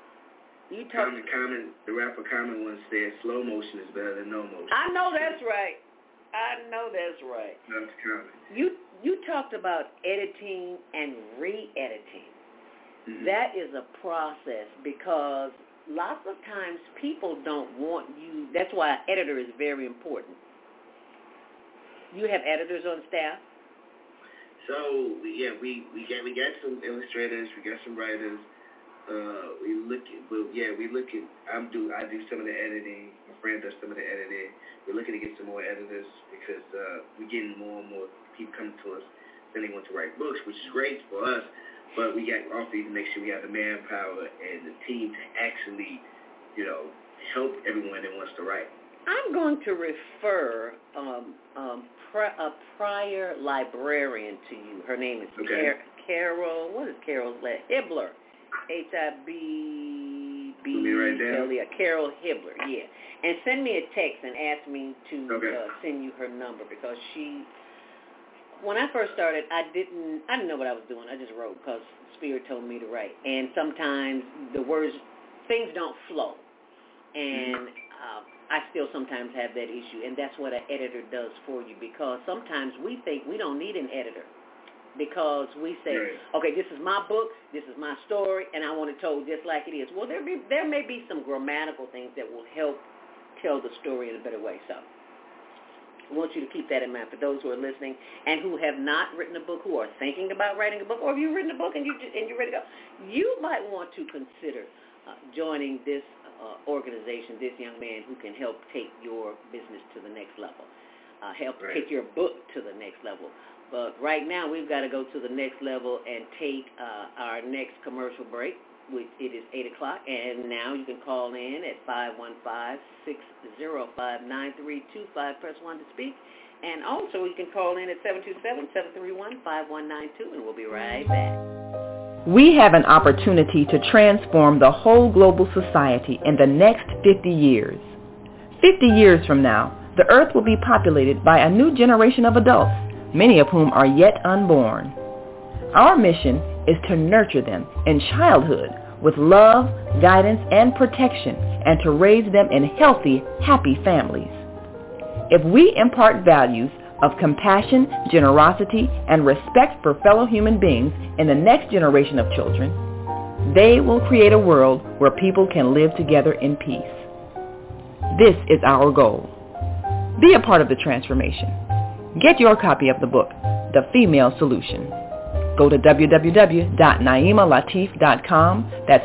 The rapper Common once said, "Slow motion is better than no motion."
I know that's right.
That's Common.
You talked about editing and re-editing.
Mm-hmm.
That is a process because lots of times people don't want you. That's why an editor is very important. You have editors on staff?
So yeah, we got some illustrators, we got some writers. I do some of the editing. My friend does some of the editing. We're looking to get some more editors because we're getting more and more people coming to us saying they want to write books, which is great for us. But we also need to make sure we have the manpower and the team to actually, help everyone that wants to write.
I'm going to refer a prior librarian to you. Her name is Carol. What is Carol's last? Hibbler. H-I-B-B-L-E. Carol Hibbler, yeah. And send me a text and ask me to send you her number because when I first started, I didn't know what I was doing. I just wrote because Spirit told me to write. And sometimes the words, things don't flow. And I still sometimes have that issue. And that's what an editor does for you because sometimes we think we don't need an editor. Because we say, okay, this is my book, this is my story, and I want it told just like it is. Well, there may be some grammatical things that will help tell the story in a better way. So I want you to keep that in mind for those who are listening and who have not written a book, who are thinking about writing a book, or if you've written a book and you're ready to go. You might want to consider joining this organization, this young man who can help take your business to the next level, take your book to the next level. But right now, we've got to go to the next level and take our next commercial break, which it is 8 o'clock. And now you can call in at 515-605-9325. Press 1 to speak. And also, you can call in at 727-731-5192, and we'll be right back.
We have an opportunity to transform the whole global society in the next 50 years. 50 years from now, the earth will be populated by a new generation of adults, many of whom are yet unborn. Our mission is to nurture them in childhood with love, guidance, and protection, and to raise them in healthy, happy families. If we impart values of compassion, generosity, and respect for fellow human beings in the next generation of children, they will create a world where people can live together in peace. This is our goal. Be a part of the transformation. Get your copy of the book, The Female Solution. Go to www.naimalatif.com. That's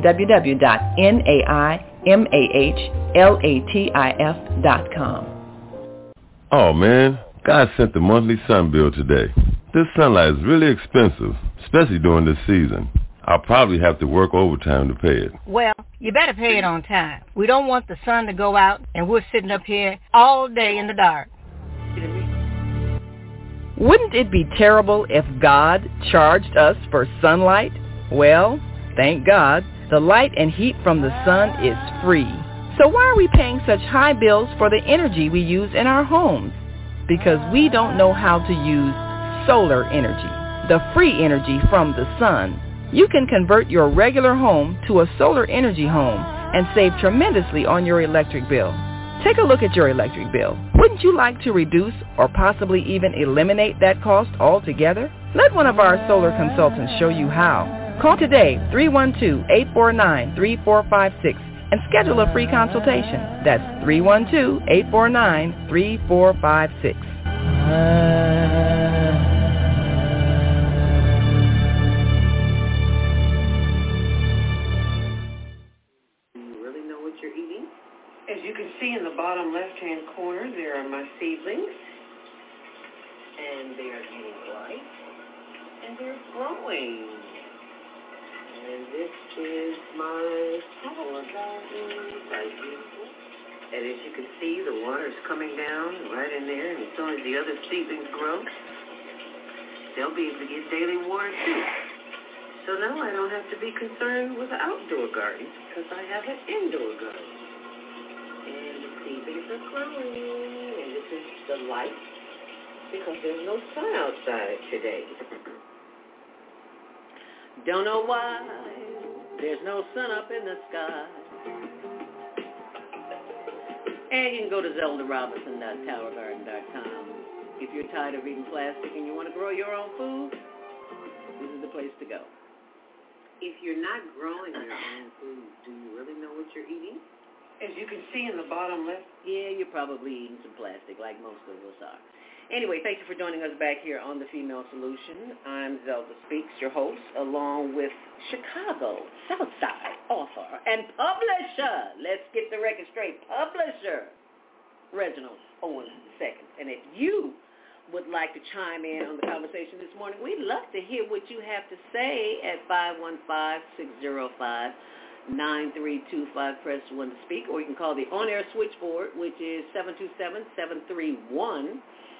www.naimalatif.com.
Oh, man, God sent the monthly sun bill today. This sunlight is really expensive, especially during this season. I'll probably have to work overtime to pay it.
Well, you better pay it on time. We don't want the sun to go out and we're sitting up here all day in the dark.
Wouldn't it be terrible if God charged us for sunlight? Well, thank God, the light and heat from the sun is free. So why are we paying such high bills for the energy we use in our homes? Because we don't know how to use solar energy, the free energy from the sun. You can convert your regular home to a solar energy home and save tremendously on your electric bill. Take a look at your electric bill. Wouldn't you like to reduce or possibly even eliminate that cost altogether? Let one of our solar consultants show you how. Call today, 312-849-3456, and schedule a free consultation. That's 312-849-3456.
As you can see in the bottom left-hand corner, there are my seedlings, and they are getting light, and they're growing. And this is my flower garden, right beautiful. And as you can see, the water is coming down right in there, and as soon as the other seedlings grow, they'll be able to get daily water too. So now I don't have to be concerned with the outdoor garden, because I have an indoor garden. And the seedlings are growing, and this is the light, because there's no sun outside today. Don't know why there's no sun up in the sky. And you can go to zeldarobinson.towergarden.com. If you're tired of eating plastic and you want to grow your own food, this is the place to go.
If you're not growing your own food, do you really know what you're eating?
As you can see in the bottom left, yeah, you're probably eating some plastic like most of us are. Anyway, thank you for joining us back here on The Female Solution. I'm Zelda Speaks, your host, along with Chicago Southside author and publisher. Let's get the record straight. Publisher, Reginald Owens II. And if you would like to chime in on the conversation this morning, we'd love to hear what you have to say at 515-605-9325. Press 1 to speak, or you can call the on-air switchboard, which is 727-731-5192,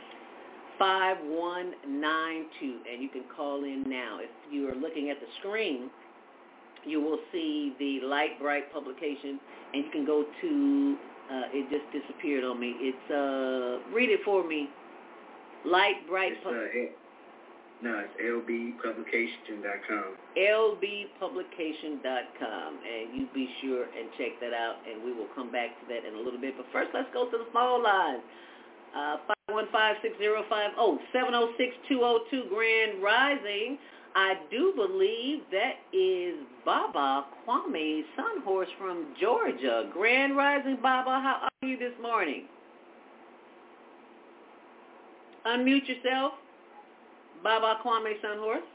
and you can call in now. If you are looking at the screen, you will see the Light Bright publication, and you can go to, it just disappeared on me. It's, read it for me. Light Bright publication.
No, it's lbpublication.com.
lbpublication.com, and you be sure and check that out, and we will come back to that in a little bit. But first, let's go to the phone line. 515-605-706-202, Grand Rising. I do believe that is Baba Kwame Sunhorse from Georgia. Grand Rising, Baba. How are you this morning? Unmute yourself. Baba Kwame Sunhorse.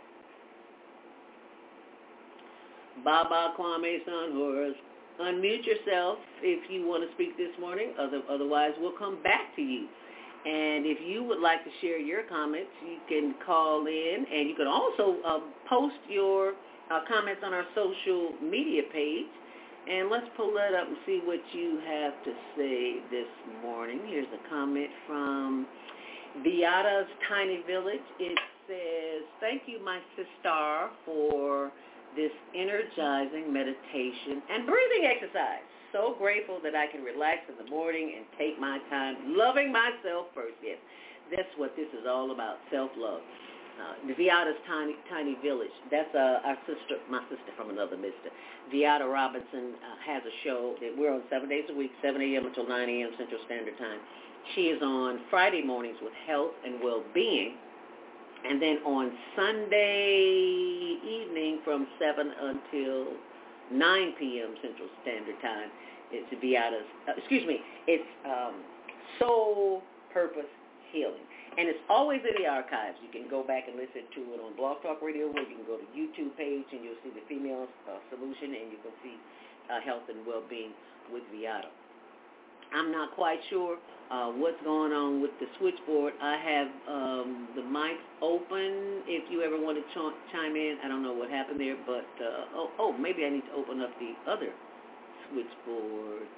Baba Kwame Sunhorse. Unmute yourself if you want to speak this morning. Otherwise, we'll come back to you. And if you would like to share your comments, you can call in. And you can also post your comments on our social media page. And let's pull that up and see what you have to say this morning. Here's a comment from Viada's Tiny Village. It says, thank you, my sister, for this energizing meditation and breathing exercise. So grateful that I can relax in the morning and take my time loving myself first. Yes, that's what this is all about, self-love. Viada's Tiny Village. That's our sister, my sister from another mister. Viada Robinson has a show that we're on 7 days a week, 7 a.m. until 9 a.m. Central Standard Time. She is on Friday mornings with health and well-being, and then on Sunday evening from 7 until 9 p.m. Central Standard Time, it's Viada's, it's Soul Purpose Healing. And it's always in the archives. You can go back and listen to it on Blog Talk Radio, or you can go to YouTube page and you'll see the Female Solution, and you can see health and well-being with Viada. I'm not quite sure what's going on with the switchboard. I have the mic open if you ever want to chime in. I don't know what happened there, but, maybe I need to open up the other switchboard.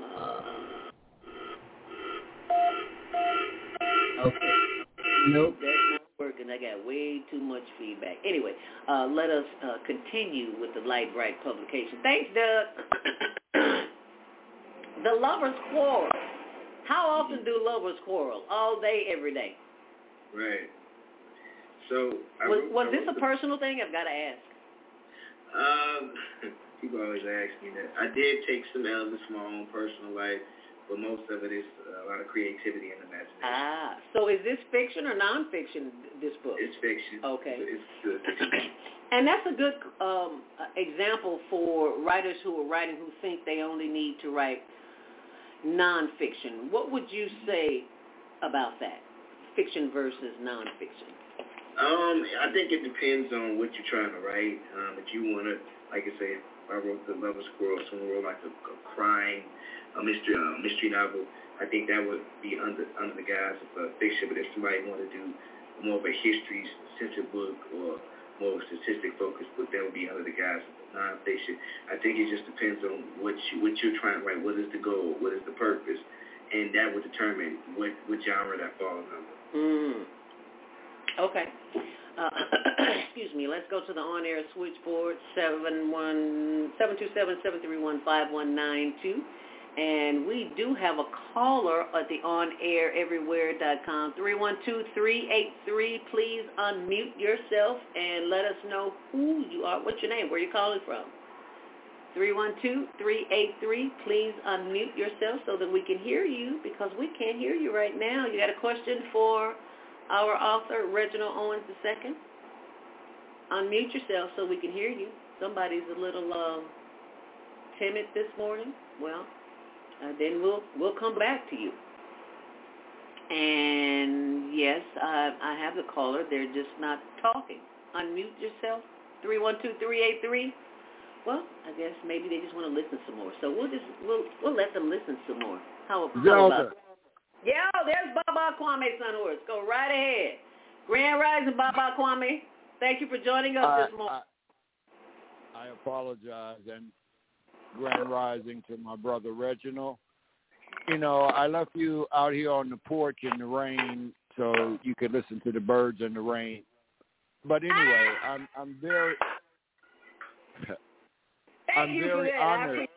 Okay. Nope, that's not working. I got way too much feedback. Anyway, let us continue with the Light Bright publication. Thanks, Doug. The lovers quarrel. How often do lovers quarrel? All day, every day.
Right. So
was this a personal thing? I've got to ask.
People always ask me that. I did take some elements from my own personal life, but most of it is a lot of creativity and imagination.
So is this fiction or nonfiction, this book?
It's fiction.
Okay.
It's good fiction.
And that's a good example for writers who are writing who think they only need to write nonfiction. What would you say about that, fiction versus nonfiction?
I think it depends on what you're trying to write. If you want to, like I say, if I wrote The Lover's Quarrel, someone wrote like a crime, a mystery novel, I think that would be under the guise of fiction. But if somebody wanted to do more of a history-centered book or more of a statistic-focused book, that would be under the guise of nonfiction. I think it just depends on what you're trying to write. What is the goal? What is the purpose? And that would determine what genre that falls under.
Okay. Excuse me. Let's go to the on-air switchboard, 727-731-5192. And we do have a caller at the onaireverywhere.com, 312-383. Please unmute yourself and let us know who you are. What's your name? Where are you calling from? 312-383. Please unmute yourself so that we can hear you, because we can't hear you right now. You got a question for our author, Reginald Owens II? Unmute yourself so we can hear you. Somebody's a little timid this morning. Well, then we'll come back to you. And yes, I have the caller. They're just not talking. Unmute yourself. 312-383. Well, I guess maybe they just want to listen some more. So we'll let them listen some more. How about it? Yeah, there's Baba Kwame Sunhorse. Go right ahead. Grand Rising, Baba Kwame. Thank you for joining us this morning.
I apologize, and Grand Rising to my brother Reginald. You know, I left you out here on the porch in the rain so you could listen to the birds in the rain. But anyway, I'm very honored.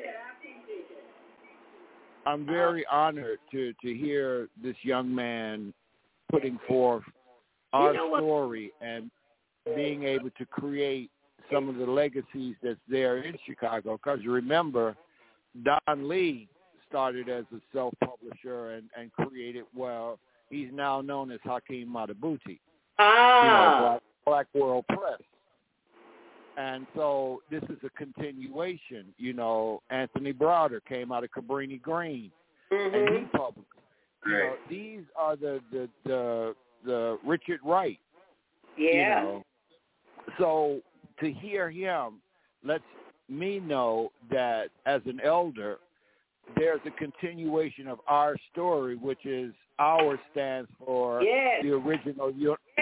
I'm very honored to hear this young man putting forth our story and being able to create some of the legacies that's there in Chicago. Because remember, Don Lee started as a self-publisher and created, well, he's now known as Hakeem Madhubuti, Black World Press. And so this is a continuation. You know, Anthony Browder came out of Cabrini Green, and he published. You know, these are the Richard Wright. Yeah. You know. So to hear him lets me know that as an elder, there's a continuation of our story, which is our stands for the original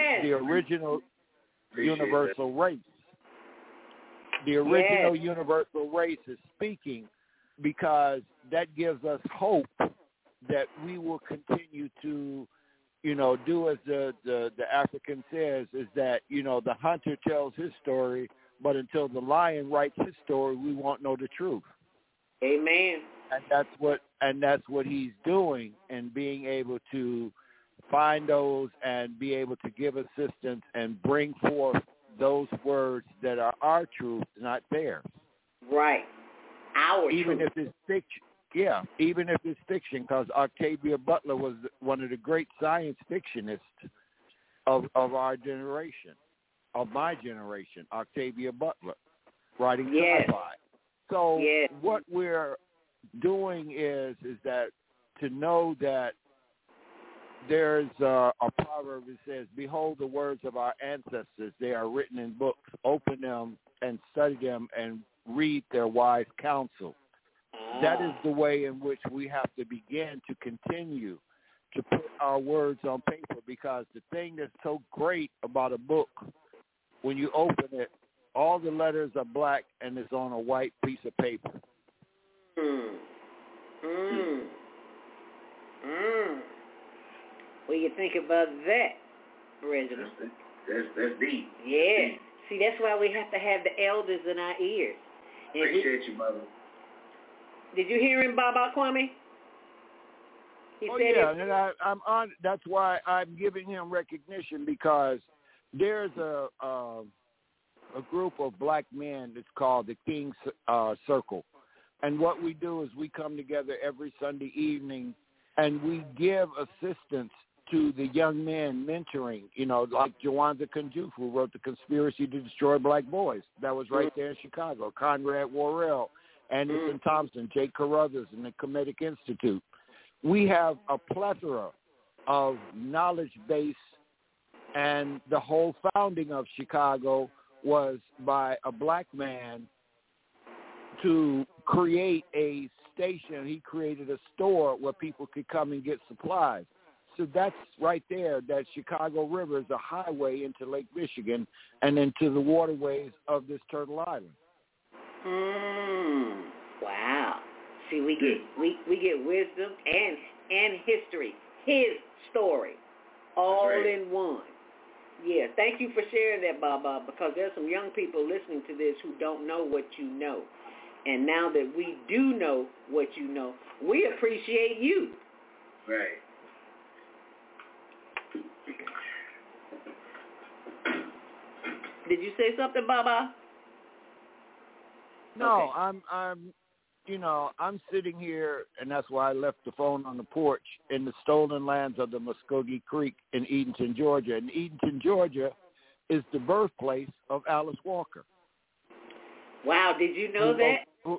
universal race. The original universal race is speaking, because that gives us hope that we will continue to, you know, do as the African says, is that, you know, the hunter tells his story, but until the lion writes his story, we won't know the truth.
Amen.
And that's what he's doing, and being able to find those and be able to give assistance and bring forth those words that are our truth, not theirs.
Right. Our
even
truth.
If it's fiction. Yeah, even if it's fiction, because Octavia Butler was one of the great science fictionists of our generation, of my generation, Octavia Butler, writing sci-fi. So what we're doing is that to know that there's a proverb that says, behold the words of our ancestors, they are written in books, open them and study them and read their wise counsel. That is the way in which we have to begin to continue to put our words on paper, because the thing that's so great about a book, when you open it, all the letters are black and it's on a white piece of paper.
What do you think about that, Reginald?
That's deep.
Yeah. See, that's why we have to have the elders in our ears.
Appreciate you, mother.
Did you hear him, Baba Kwame?
And I'm on. That's why I'm giving him recognition, because there's a group of black men that's called the King's Circle, and what we do is we come together every Sunday evening, and we give assistance to the young men mentoring. You know, like Jawanza Kunjuf, who wrote The Conspiracy to Destroy Black Boys. That was right there in Chicago. Conrad Worrell, Anderson Thompson, Jake Carruthers, and the Kemetic Institute. We have a plethora of knowledge base, and the whole founding of Chicago was by a black man to create a station. He created a store where people could come and get supplies. So that's right there, that Chicago River is a highway into Lake Michigan and into the waterways of this Turtle Island.
Wow. See, we get wisdom and history, his story, all in one. Yeah, thank you for sharing that, Baba, because there's some young people listening to this who don't know what you know. And now that we do know what you know, we appreciate you.
Right.
Did you say something, Baba?
No, okay. I'm sitting here, and that's why I left the phone on the porch, in the stolen lands of the Muskogee Creek in Edenton, Georgia. And Edenton, Georgia is the birthplace of Alice Walker.
Wow, did you know that?
Who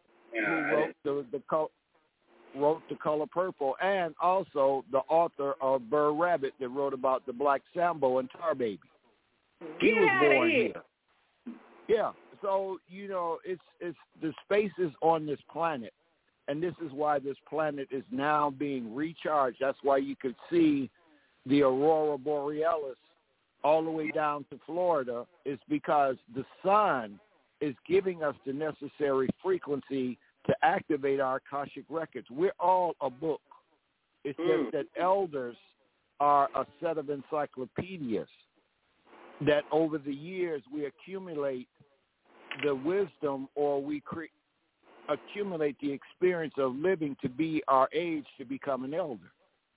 wrote The Color Purple, and also the author of Burr Rabbit that wrote about the Black Sambo and Tar Baby. He was born here. Yeah. So, it's the spaces on this planet, and this is why this planet is now being recharged. That's why you could see the Aurora Borealis all the way down to Florida, is because the sun is giving us the necessary frequency to activate our Akashic records. We're all a book. It's just that elders are a set of encyclopedias that over the years we accumulate the wisdom, or we accumulate the experience of living to be our age to become an elder.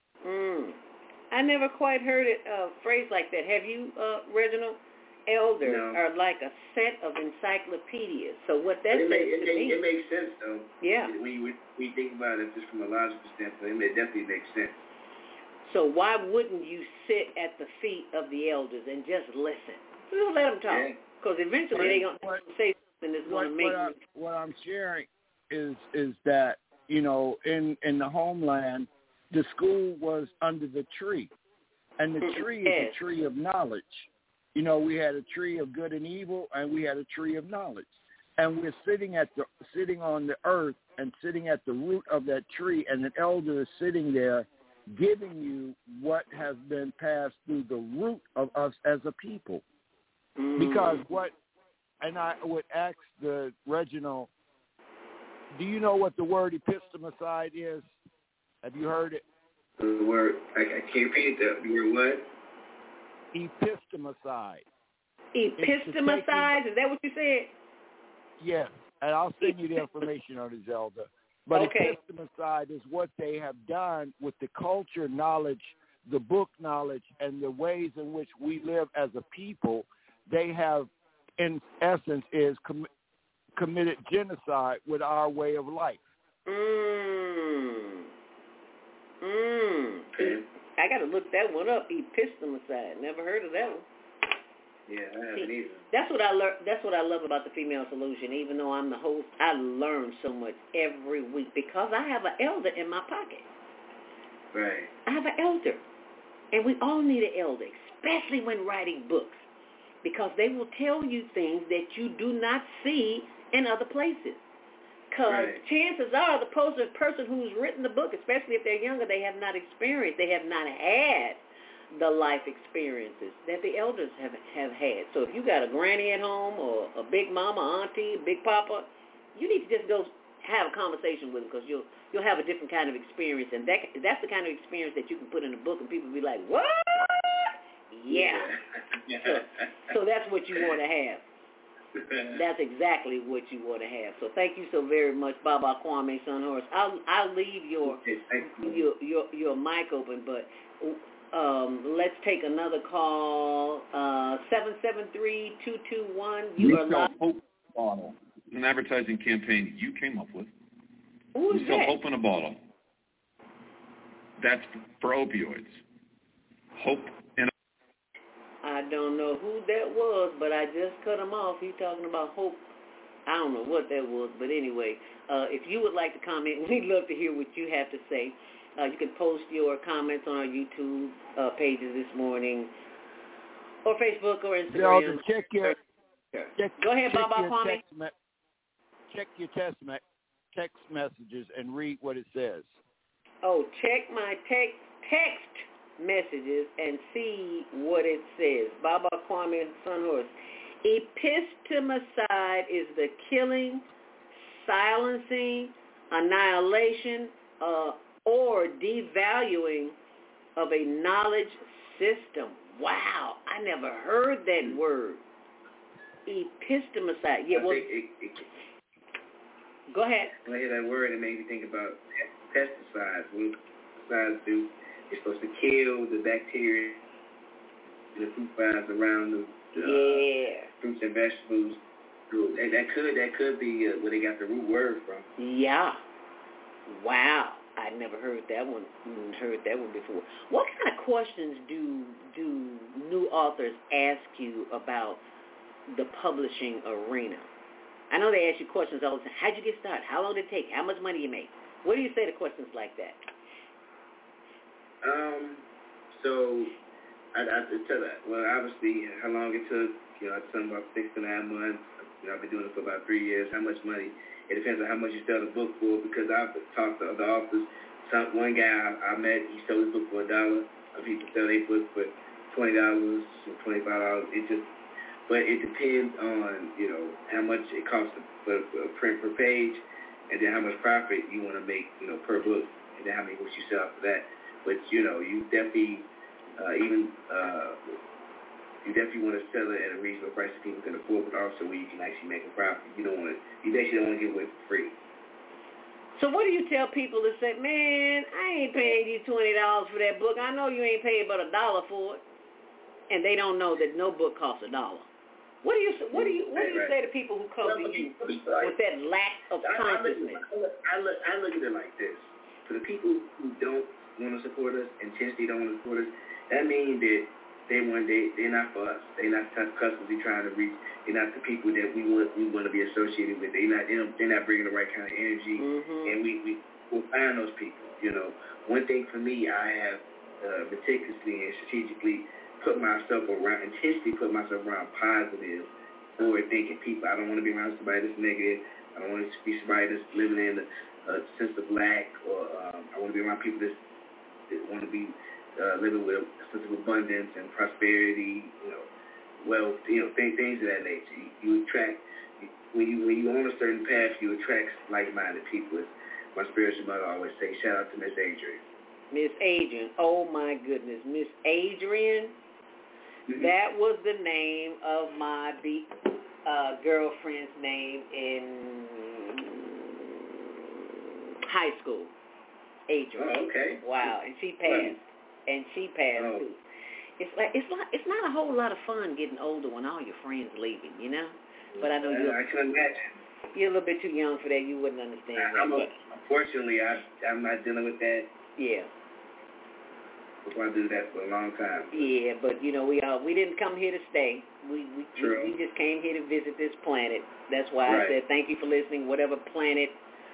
I never quite heard it phrased like that. Have you, Reginald? Elders are like a set of encyclopedias. So what that says to me,
it makes sense, though.
Yeah.
When you think about it just from a logical standpoint, it definitely makes sense.
So why wouldn't you sit at the feet of the elders and just listen? Just let them talk. Because eventually they're going to say something that's going to make you.
What I'm sharing is that, in the homeland, the school was under the tree. And the tree is a tree of knowledge. We had a tree of good and evil, and we had a tree of knowledge. And we're sitting on the earth and sitting at the root of that tree, and an elder is sitting there giving you what has been passed through the root of us as a people. Because and I would ask the Reginald, do you know what the word epistemicide is? Have you heard it?
The word, I can't repeat it. The word what?
Epistemicide.
Epistemicide? Is that what you said?
Yes, and I'll send you the information on it, Zelda. But epistemicide is what they have done with the culture knowledge, the book knowledge, and the ways in which we live as a people. They have, in essence, committed genocide with our way of life.
I got to look that one up. Epistemicide. Never heard of that one.
Yeah, I haven't either.
That's what I love about the Female Solution. Even though I'm the host, I learn so much every week because I have an elder in my pocket.
Right.
I have an elder, and we all need an elder, especially when writing books, because they will tell you things that you do not see in other places. Because chances are the person who's written the book, especially if they're younger, they have not experienced, they have not had the life experiences that the elders have had. So if you got a granny at home or a big mama, auntie, big papa, you need to just go have a conversation with them, because you'll have a different kind of experience, and that's the kind of experience that you can put in a book and people will be like, what? Yeah. So that's what you want to have. That's exactly what you want to have. So thank you so very much, Baba Kwame Sunhorse. I'll leave your mic open, but let's take another call. 773-221. You are live.
Hope bottle. An advertising campaign you came up with.
Who is
you sell
that?
Hope in a bottle. That's for opioids. Hope in a.
I don't know who that was, but I just cut him off. He's talking about hope. I don't know what that was, but anyway, if you would like to comment, we'd love to hear what you have to say. You can post your comments on our YouTube pages this morning, or Facebook, or Instagram. Go ahead, Baba Kwame.
Check your text messages and read what it says.
Oh, check my text messages and see what it says. Baba Kwame Sunhorse. Epistemicide is the killing, silencing, annihilation, or devaluing of a knowledge system. Wow, I never heard that word. Epistemicide. Yeah, well, Go ahead.
When I hear that word, it makes me think about pesticides. What pesticides do? It's supposed to kill the bacteria and the fruit flies around the fruits and vegetables. That could be where they got the root word from.
Yeah. Wow. I never heard that one. Before. What kind of questions do new authors ask you about the publishing arena? I know they ask you questions all the time. How'd you get started? How long did it take? How much money you make? What do you say to questions like that?
So I tell that. Well, obviously, how long it took. I tell them about 6 to 9 months. I've been doing it for about 3 years. How much money? It depends on how much you sell the book for, because I've talked to other authors. One guy I met, he sold his book for $1. Other people sell their book for $20 or $25. But it depends on, how much it costs for print per page, and then how much profit you want to make, per book, and then how many books you sell for that. But, you definitely, you definitely want to sell it at a reasonable price that people can afford, but also where you can actually make a profit. You actually don't want to give away for free.
So what do you tell people that say, man, I ain't paying you $20 for that book. I know you ain't paid but $1 for it, and they don't know that no book costs $1. What do you say to people who come to you with that lack of consciousness?
I look at it like this. For the people who don't want to support us, intentionally don't want to support us, that means that they're not for us. They're not the customers we're trying to reach. They're not the people that we want to be associated with. They're not bringing the right kind of energy, and we'll find those people. One thing for me, I have meticulously and strategically intentionally put myself around positive, forward-thinking people. I don't want to be around somebody that's negative. I don't want to be somebody that's living in a sense of lack, or I want to be around people that want to be living with a sense of abundance and prosperity, wealth, things of that nature. You attract, when you're on a certain path, you attract like-minded people. As my spiritual mother always say, shout out to Miss Adrian.
Miss Adrian, oh my goodness, Miss Adrian, that was the name of my girlfriend's name in high school. Adrian.
Oh, okay.
Wow, and she passed. Too. It's not a whole lot of fun getting older when all your friends leaving, But I know
I can imagine.
You're a little bit too young for that. You wouldn't understand that.
Unfortunately, I'm not dealing with that.
Yeah.
We're going to do that for a long time.
Yeah, but we didn't come here to stay. We just came here to visit this planet. That's why I said thank you for listening. Whatever planet,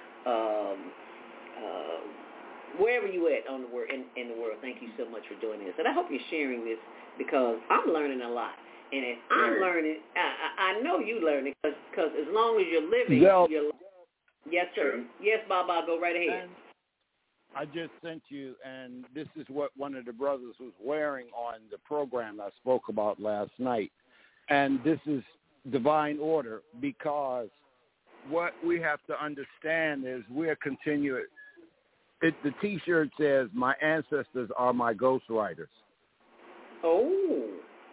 wherever you at in the world, thank you so much for joining us. And I hope you're sharing this, because I'm learning a lot. And if I'm learning, I know you learning, because as long as you're living, you're. Yes, sir. Yes, Baba, go right ahead.
And I just sent you, and this is what one of the brothers was wearing on the program I spoke about last night. And this is divine order, because what we have to understand is we're continuing. The T-shirt says, "My ancestors are my ghostwriters."
Oh,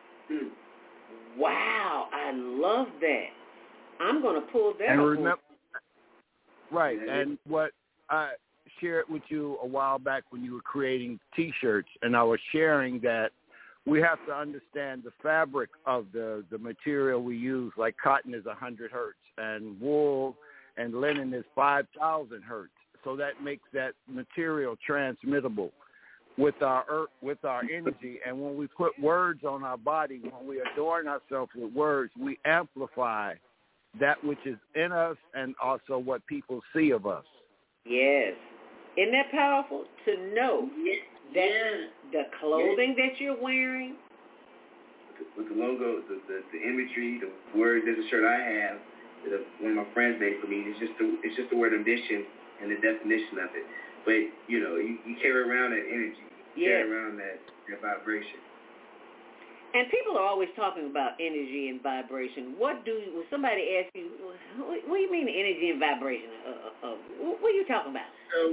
wow! I love that. I'm going to pull that up.
Right, and what I shared with you a while back when you were creating T-shirts, and I was sharing that we have to understand the fabric of the material we use. Like cotton is 100 hertz, and wool and linen is 5,000 hertz. So that makes that material transmittable with our energy. And when we put words on our body, when we adorn ourselves with words, we amplify that which is in us and also what people see of us.
Yes. Isn't that powerful to know that the clothing that you're wearing,
with the logo, the imagery, the words, there's a shirt I have that one of my friends made for me. It's just the word ambition and the definition of it. But, you carry around that energy. You carry around that vibration.
And people are always talking about energy and vibration. When somebody asks you, what do you mean energy and vibration? What are you talking about?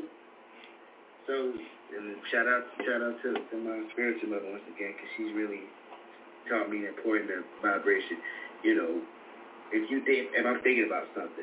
So shout out to my spiritual mother once again, because she's really taught me the importance of vibration. If I'm thinking about something,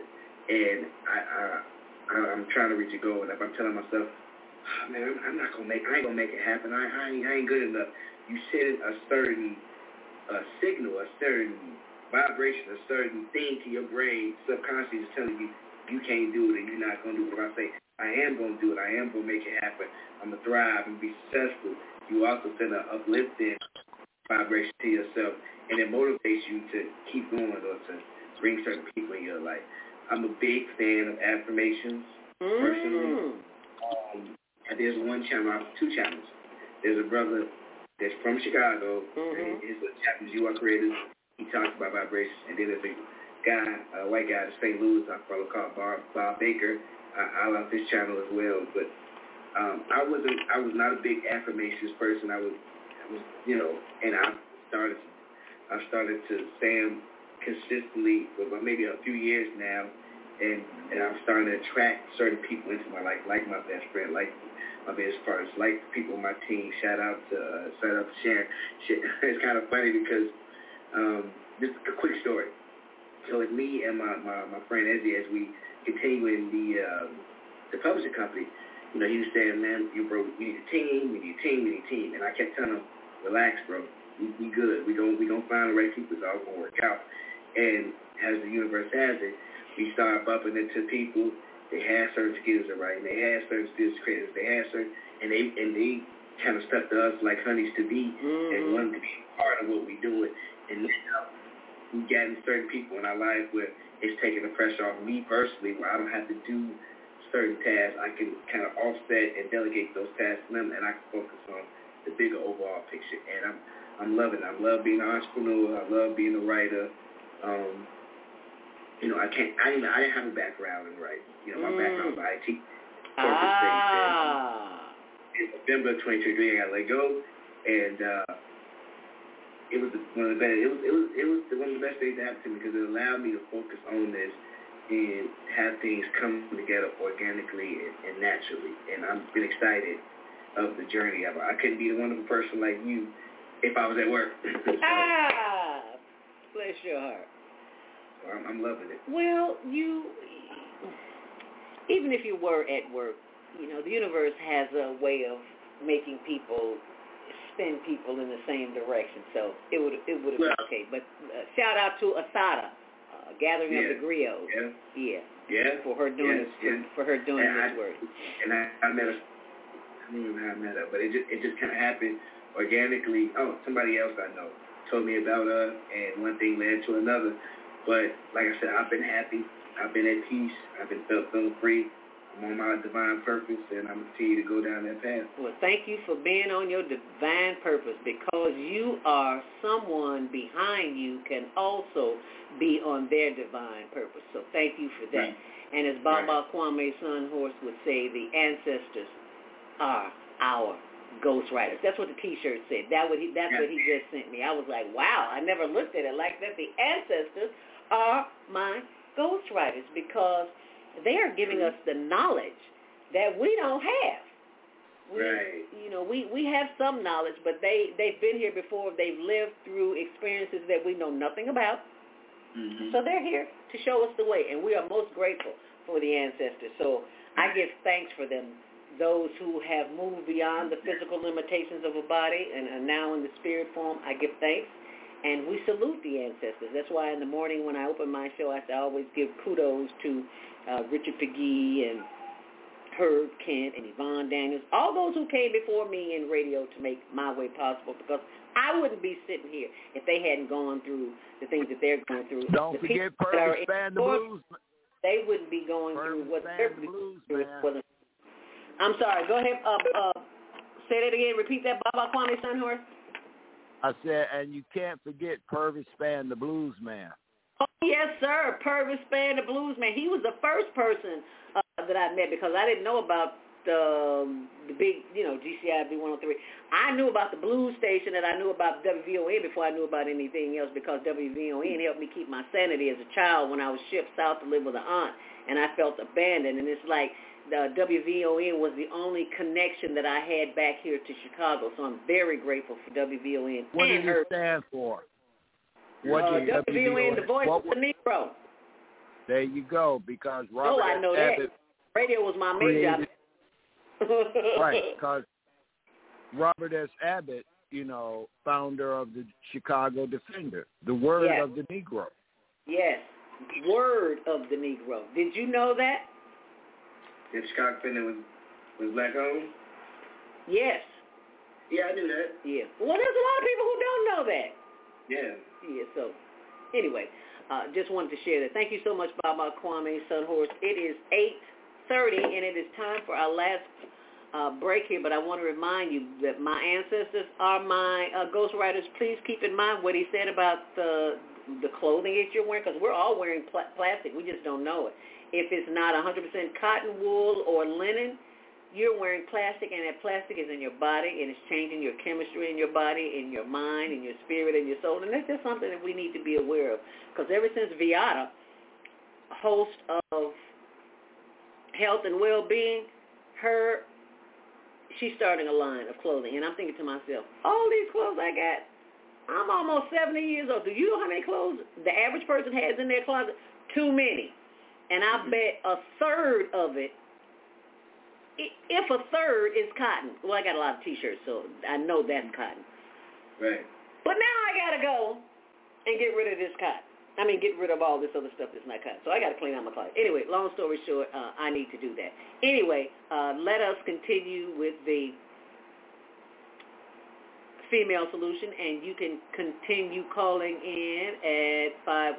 And I'm trying to reach a goal, and if I'm telling myself, oh, man, I ain't gonna make it happen. I ain't good enough. You send a certain signal, a certain vibration, a certain thing to your brain, subconsciously is telling you you can't do it and you're not gonna do it. If I say I am gonna do it, I am gonna make it happen, I'm gonna thrive and be successful, you also send an uplifting vibration to yourself, and it motivates you to keep going or to bring certain people in your life. I'm a big fan of affirmations, personally. And there's one channel, two channels. There's a brother that's from Chicago, and his chapters, You Are Creators. He talks about vibrations. And then there's a guy, a white guy in St. Louis, I follow, called Bob Baker. I love his channel as well. But I was not a big affirmations person. I was, and I've started to say them consistently for maybe a few years now, and I'm starting to attract certain people into my life, like my best friend, like my business partners, like the people on my team. Shout out to Sharon. It's kind of funny because just a quick story. So with me and my friend Ezzy, as we continue in the publishing company, he was saying, man, we need a team, we need a team. And I kept telling him, relax, bro. We good. We gonna find the right people. It's all gonna work out. And as the universe has it, we start bumping into people. They have certain skills of writing. They have certain skills of creators. They have certain, and they kind of stuck to us like honeys to be, and wanted to be part of what we're doing. And now we gotten certain people in our life where it's taking the pressure off me personally, where I don't have to do certain tasks. I can kind of offset and delegate those tasks to them, and I can focus on the bigger overall picture. And I'm loving it. I love being an entrepreneur. I love being a writer. I didn't have a background in writing. My background was IT. In November of 2023, I got let go, and it was one of the best. It was one of the best things that happened to me because it allowed me to focus on this and have things come together organically and naturally. And I'm been excited of the journey. I couldn't be the wonderful person like you if I was at work.
Bless your heart.
So I'm loving it.
Well, even if you were at work, the universe has a way of making people spin people in the same direction. So it would have been okay. But shout out to Asada, Gathering of the Griots. Yeah. For her doing this work.
And I met her. I don't even know how I met her, but it just kind of happened organically. Oh, somebody else I know told me about her, and one thing led to another. But like I said, I've been happy. I've been at peace. I've been feeling free. I'm on my divine purpose, and I'm going to continue to go down that path.
Well, thank you for being on your divine purpose, because you are someone behind you can also be on their divine purpose. So thank you for that. Right. And as Baba Kwame Sunhorse would say, the ancestors are our ghostwriters. That's what the T-shirt said. That's what he just sent me. I was like, wow, I never looked at it like that. The ancestors are my ghostwriters because they are giving us the knowledge that we don't have. We have some knowledge, but they've been here before. They've lived through experiences that we know nothing about. Mm-hmm. So they're here to show us the way, and we are most grateful for the ancestors. So I give thanks for them, those who have moved beyond the physical limitations of a body and are now in the spirit form. I give thanks, and we salute the ancestors. That's why in the morning when I open my show, I always give kudos to Richard Peggy and Herb Kent and Yvonne Daniels, all those who came before me in radio to make my way possible, because I wouldn't be sitting here if they hadn't gone through the things that they're going through.
Don't forget Purvis Band the Blues.
They wouldn't be going through what they're
going
through. I'm sorry. Go ahead. Say that again. Repeat that, Baba Kwame Sunhorse.
I said, and you can't forget Purvis Spann, the blues man.
Oh, yes, sir. Purvis Spann, the blues man. He was the first person that I met, because I didn't know about the big, GCIB 103. I knew about the blues station, and I knew about WVON before I knew about anything else, because WVON helped me keep my sanity as a child when I was shipped south to live with an aunt, and I felt abandoned. And it's like the WVON was the only connection that I had back here to Chicago, so I'm very grateful for WVON.
What did it stand for?
WVON, the voice of the Negro.
There you go, because Robert
I know
Abbott
that. Radio was my main job.
Right, because Robert S. Abbott, founder of the Chicago Defender, the Word of the Negro.
Yes, Word of the Negro. Did you know that?
The Chicago Defender was black owned?
Yes.
Yeah, I knew that.
Yeah. Well, there's a lot of people who don't know that.
Yeah.
Yeah, so anyway, just wanted to share that. Thank you so much, Baba Kwame Sunhorse. It is 8:30, and it is time for our last break here, but I want to remind you that my ancestors are my ghostwriters. Please keep in mind what he said about the clothing that you're wearing, because we're all wearing plastic. We just don't know it. If it's not 100% cotton wool or linen, you're wearing plastic, and that plastic is in your body, and it's changing your chemistry in your body, in your mind, in your spirit, in your soul, and that's just something that we need to be aware of, because ever since Viata, host of Health and Well-Being, she's starting a line of clothing, and I'm thinking to myself, all these clothes I got, I'm almost 70 years old. Do you know how many clothes the average person has in their closet? Too many. And I bet a third of it, if a third is cotton, well, I got a lot of T-shirts, so I know that's cotton.
Right.
But now I got to go and get rid of this cotton. I mean, get rid of all this other stuff that's not cotton. So I got to clean out my closet. Anyway, long story short, I need to do that. Anyway, let us continue with the Female Solution, and you can continue calling in at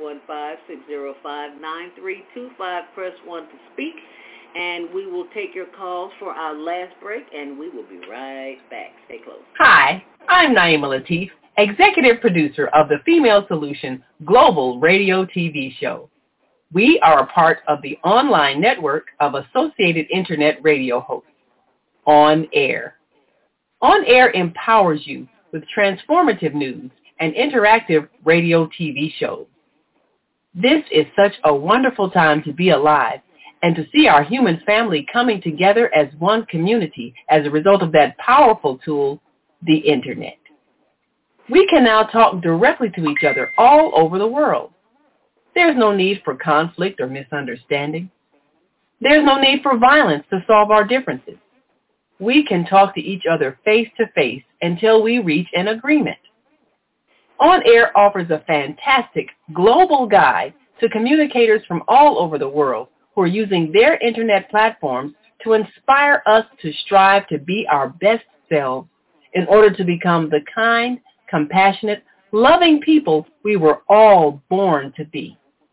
515-605-9325. Press 1 to speak, and we will take your calls for our last break, and we will be right back. Stay close.
Hi, I'm Naima Latif, Executive Producer of the Female Solution Global Radio TV Show. We are a part of the online network of Associated Internet Radio hosts, On Air. On Air empowers you with transformative news and interactive radio TV shows. This is such a wonderful time to be alive and to see our human family coming together as one community as a result of that powerful tool, the Internet. We can now talk directly to each other all over the world. There's no need for conflict or misunderstanding. There's no need for violence to solve our differences. We can talk to each other face to face until we reach an agreement. On Air offers a fantastic global guide to communicators from all over the world who are using their Internet platforms to inspire us to strive to be our best selves in order to become the kind, compassionate, loving people we were all born to be.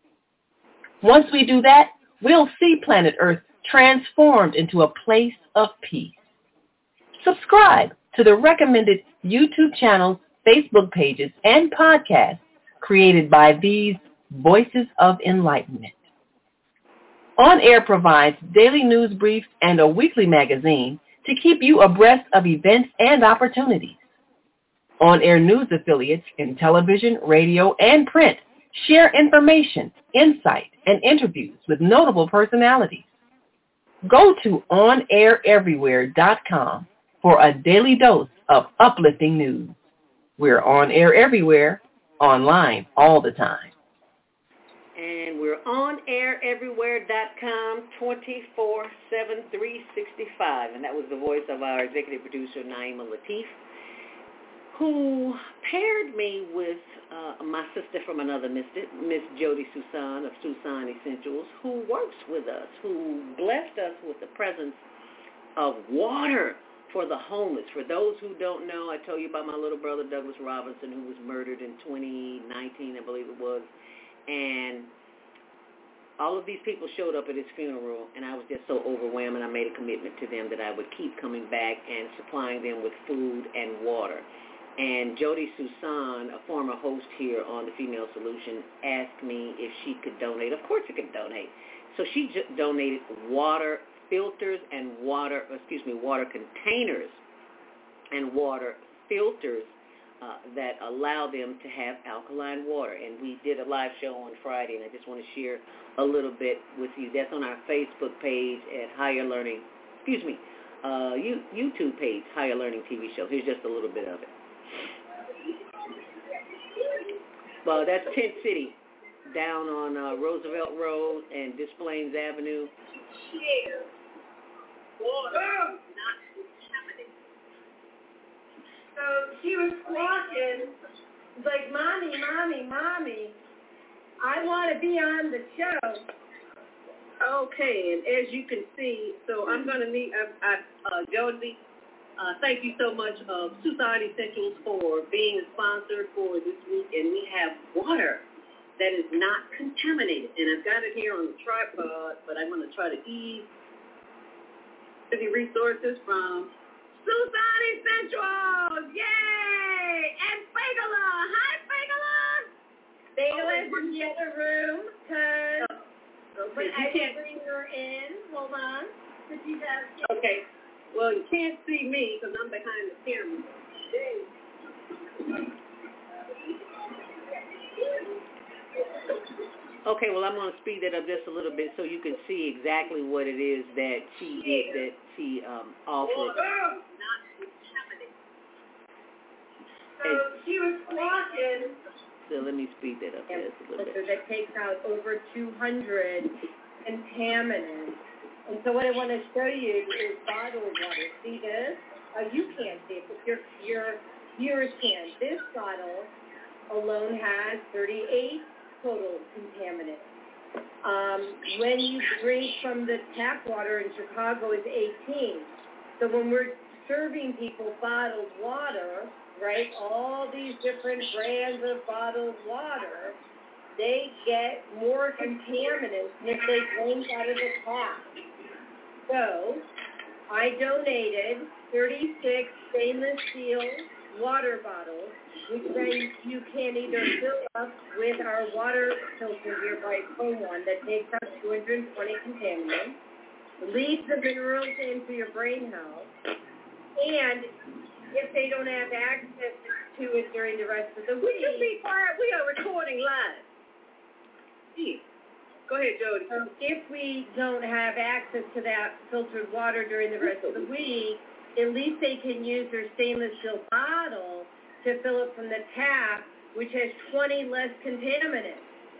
Once we do that, we'll see planet Earth transformed into a place of peace. Subscribe to the recommended YouTube channels, Facebook pages, and podcasts created by these Voices of Enlightenment. On Air provides daily news briefs and a weekly magazine to keep you abreast of events and opportunities. On Air news affiliates in television, radio, and print share information, insight, and interviews with notable personalities. Go to onaireverywhere.com for a daily dose of uplifting news. We're on air everywhere, online all the time.
And we're onair.everywhere.com 24/7, 365. And that was the voice of our executive producer, Naima Latif, who paired me with my sister from another Miss Jody Susan of Susan Essentials, who works with us, who blessed us with the presence of water for the homeless. For those who don't know, I told you about my little brother, Douglas Robinson, who was murdered in 2019, I believe it was. And all of these people showed up at his funeral, and I was just so overwhelmed, and I made a commitment to them that I would keep coming back and supplying them with food and water. And Jody Susan, a former host here on the Female Solution, asked me if she could donate. Of course she could donate. So she donated water filters and water containers and water filters that allow them to have alkaline water. And we did a live show on Friday, and I just want to share a little bit with you. That's on our Facebook page at Higher Learning, YouTube page, Higher Learning TV Show. Here's just a little bit of it. Well, that's Tent City down on Roosevelt Road and Des Plaines Avenue.
Share water, not contaminated. So she was squawking, like, Mommy, Mommy, Mommy, I want to be on the show.
Okay, and as you can see, so I'm going to need, Jody, thank you so much, Tucson Essentials, for being a sponsor for this week, and we have water that is not contaminated, and I've got it here on the tripod, but I'm going to try to ease the resources from Tucson Essentials, yay! And Fagala, hi Fagala!
Fagala's in the other room, because
okay,
I can bring her in. Hold on.
Okay, well you can't see me because I'm behind the camera.
Okay, well, I'm going to speed that up just a little bit so you can see exactly what it is that she did, that she offered.
So she was squawking.
So let me speed that up just a little bit.
That takes out over 200 contaminants. And so what I want to show you is bottled water. See this? You can't see it, but your viewers can. This bottle alone has 38 total contaminants. When you drink from the tap water in Chicago, it's 18. So when we're serving people bottled water, right, all these different brands of bottled water, they get more contaminants than if they drink out of the tap. So I donated 36 stainless steel water bottles, which then you can either fill up with our water filter here by Pro1 that takes out 220 contaminants, leads the minerals into your brain health, and if they don't have access to it during the rest of the week.
Would you be quiet? We are recording live. Yeah. Go ahead, Jody.
If we don't have access to that filtered water during the rest of the week, at least they can use their stainless steel bottle to fill it from the tap, which has 20 less contaminants.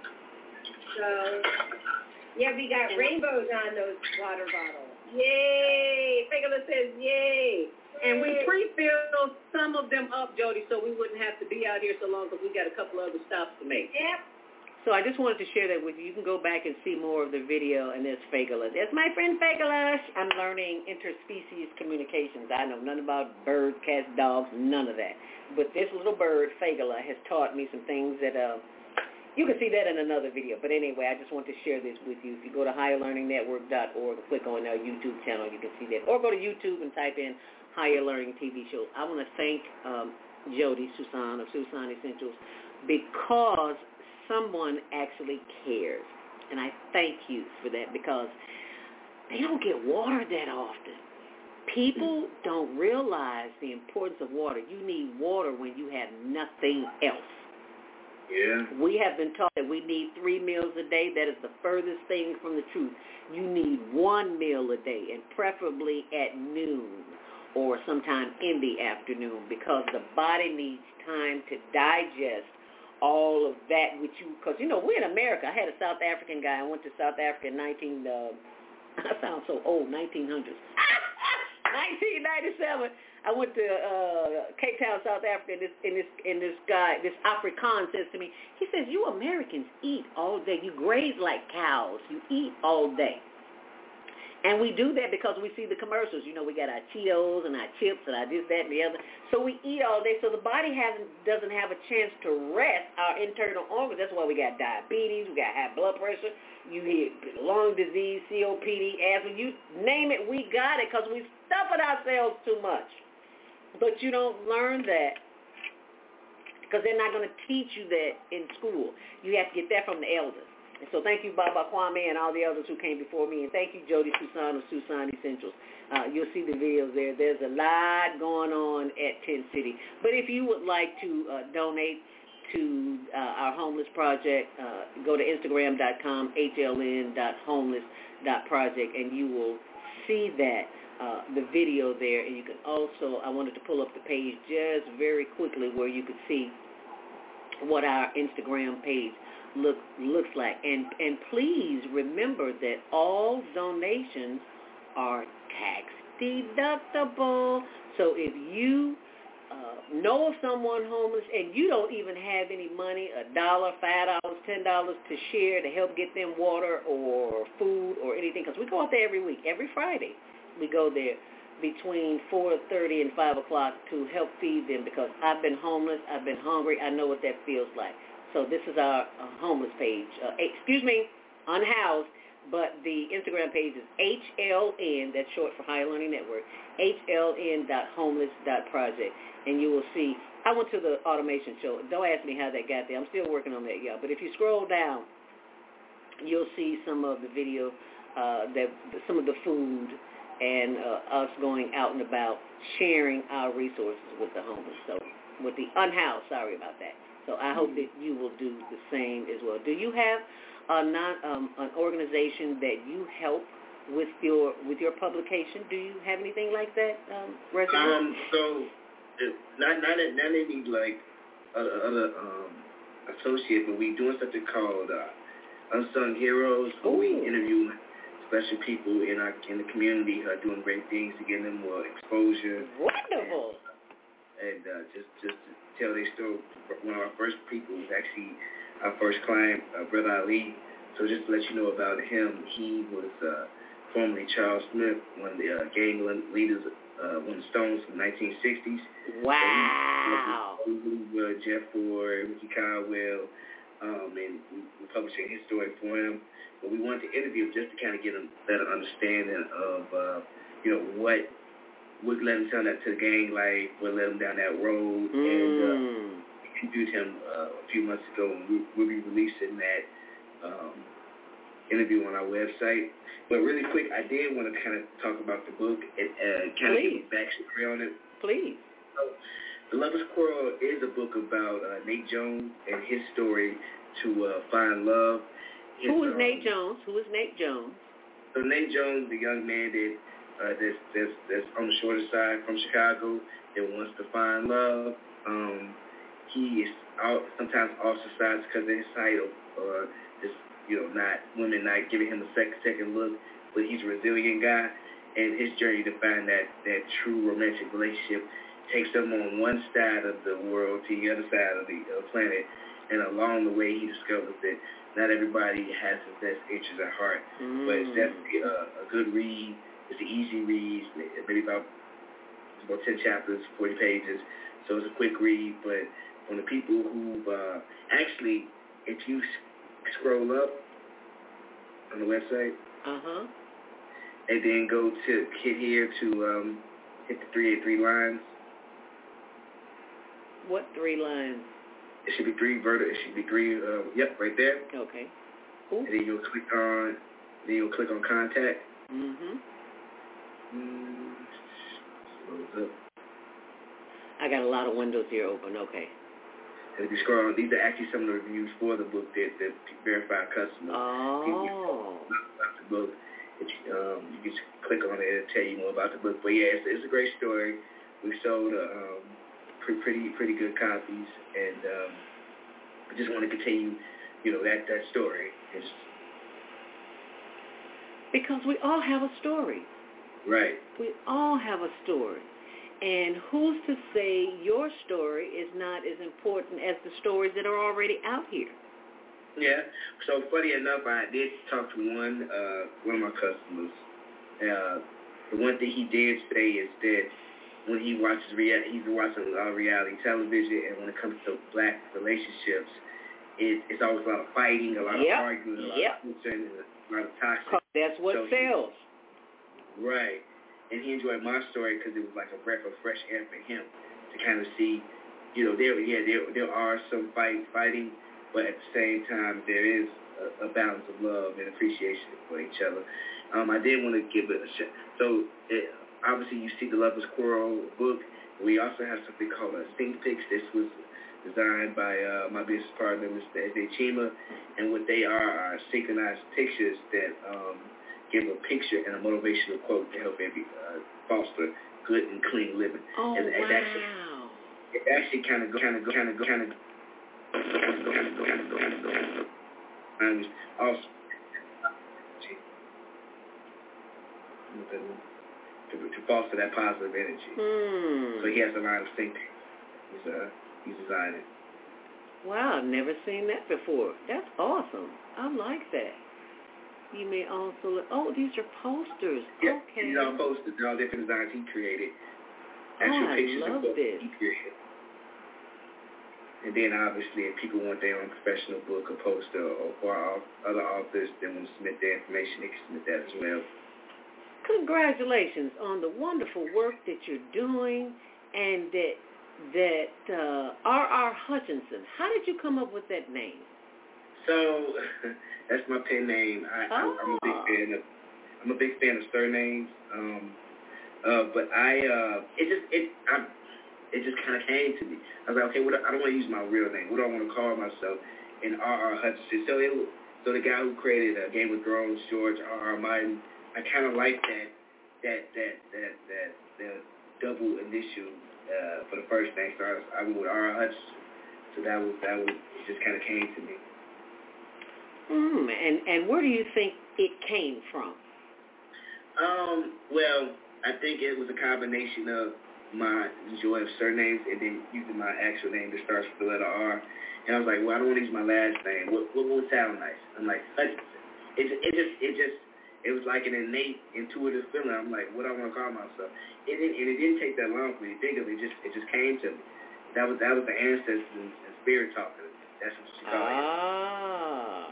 So, yeah, we got rainbows on those water bottles.
Yay! Fagala says yay. And we pre-filled some of them up, Jody, so we wouldn't have to be out here so long because we got a couple other stops to make.
Yep.
So I just wanted to share that with you. You can go back and see more of the video, and there's Fagala. There's my friend Fagala. I'm learning interspecies communications. I know nothing about birds, cats, dogs, none of that. But this little bird, Fagala, has taught me some things that you can see that in another video. But anyway, I just want to share this with you. If you go to higherlearningnetwork.org, click on our YouTube channel, you can see that. Or go to YouTube and type in Higher Learning TV Show. I want to thank Jody Susan of Susan Essentials because someone actually cares. And I thank you for that because they don't get water that often. People don't realize the importance of water. You need water when you have nothing else.
Yeah.
We have been taught that we need 3 meals a day. That is the furthest thing from the truth. You need 1 meal a day, and preferably at noon or sometime in the afternoon, because the body needs time to digest all of that which you, because, you know, we're in America. I had a South African guy. I went to South Africa in I sound so old, 1900s. 1997. I went to Cape Town, South Africa, and this guy, this Afrikaan says to me, he says, you Americans eat all day. You graze like cows. You eat all day. And we do that because we see the commercials. You know, we got our Cheetos and our chips and our this, that, and the other. So we eat all day. So the body doesn't have a chance to rest our internal organs. That's why we got diabetes. We got high blood pressure. You hear lung disease, COPD, asthma. You name it, we got it because we stuff it ourselves too much. But you don't learn that because they're not going to teach you that in school. You have to get that from the elders. And so thank you, Baba Kwame, and all the others who came before me. And thank you, Jody Susan of Susan Essentials. You'll see the videos there. There's a lot going on at Tent City. But if you would like to donate to our homeless project, go to Instagram.com, hln.homeless.project, and you will see that, the video there. And you can also, I wanted to pull up the page just very quickly where you could see what our Instagram page looks like. And please remember that all donations are tax deductible. So if you know of someone homeless and you don't even have any money, $1, $5, $10 to share to help get them water or food or anything, because we go out there every week, every Friday. We go there between 4:30 and 5 o'clock to help feed them, because I've been homeless, I've been hungry, I know what that feels like. So this is our homeless page. Unhoused, but the Instagram page is HLN, that's short for Higher Learning Network, HLN.homeless.project. And you will see, I went to the automation show. Don't ask me how that got there. I'm still working on that, y'all. But if you scroll down, you'll see some of the video, some of the food, and us going out and about sharing our resources with the homeless. So with the unhoused, sorry about that. So I hope that you will do the same as well. Do you have an organization that you help with your publication? Do you have anything like that, Resident?
So not any like other associate, but we doing something called Unsung Heroes, where we interview special people in the community who are doing great things to get them more exposure.
Wonderful.
And just to tell their story. One of our first people was actually our first client, Brother Ali. So just to let you know about him, he was formerly Charles Smith, one of the gang leaders, one of the Stones from the 1960s.
Wow.
So Jeff Ford, Ricky Caldwell, and we publishing his story for him. But we wanted to interview him just to kind of get a better understanding of, what would let him turn that to the gang life, what led him down that road. And we interviewed him a few months ago, and we'll be releasing that interview on our website. But really quick, I did want to kind of talk about the book and kind of give a backstory on it.
Please.
So, The Lover's Quarrel is a book about Nate Jones and his story to find love.
Who is Nate Jones? So Nate
Jones, the young man that's on the shorter side from Chicago that wants to find love. He is sometimes ostracized because of his title, or women not giving him a second look. But he's a resilient guy, and his journey to find that true romantic relationship takes him on one side of the world to the other side of the planet, and along the way he discovers that not everybody has his best interests at heart. But it's definitely a good read. It's an easy read, maybe about 10 chapters, 40 pages. So it's a quick read, but from the people who've actually, if you scroll up on the website, and then go to hit the 383 lines.
What 3 lines?
It should be 3 vertical. It should be 3. Right there.
Okay. Cool.
And then you'll click on contact.
I got a lot of windows here open. Okay.
And if you scroll on, these are actually some of the reviews for the book that verified customers.
Oh.
About the book. You can just click on it and tell you more about the book. But yeah, it's a great story. We sold pretty good copies, and I just want to continue, that story.
Because we all have a story.
Right.
We all have a story. And who's to say your story is not as important as the stories that are already out here?
Yeah. So funny enough, I did talk to one of my customers. The one thing he did say is that when he watches he's watching a lot of reality television, and when it comes to black relationships, it's always a lot of fighting, a lot of arguing, a lot of tension, a lot of toxic.
That's what sells.
Right. And he enjoyed my story because it was like a breath of fresh air for him to kind of see, there are some fighting, but at the same time there is a balance of love and appreciation for each other. I did want to give it a shot. So obviously you see the Lover's Quarrel book. We also have something called a Think Pics. This was designed by my business partner, Mr. Eze Chima, and what they are synchronized pictures that give a picture and a motivational quote to help foster good and clean living.
Oh,
and
wow.
It actually kind of Also, to foster that positive energy. So he has a line of thinking. He's designed it.
Wow, I've never seen that before. That's awesome. I like that. You may also, these are posters.
Yeah,
okay.
These are all posters. They're all different designs he created.
Actual pictures I love this.
He created. And then obviously if people want their own professional book or poster or for other authors that want to submit their information, they can submit that as well.
Congratulations on the wonderful work that you're doing and that R.R. Hutchinson. How did you come up with that name?
So that's my pen name. I'm a big fan of surnames. But it just kind of came to me. I was like, okay, I don't want to use my real name. What do I want to call myself? And R.R. Hutchinson. So the guy who created Game of Thrones, George R.R. Martin, I kind of like that double initial for the first name. So I went with R.R. Hutchinson. So that was it just kind of came to me.
And where do you think it came from?
Well, I think it was a combination of my joy of surnames and then using my actual name that starts with the letter R. And I was like, well, I don't want to use my last name. What would sound nice? I'm like, Hutchinson. It was like an innate, intuitive feeling. I'm like, what do I want to call myself? And it didn't take that long for me to think of it. It just came to me. That was the ancestors and spirit talking. That's what she called it.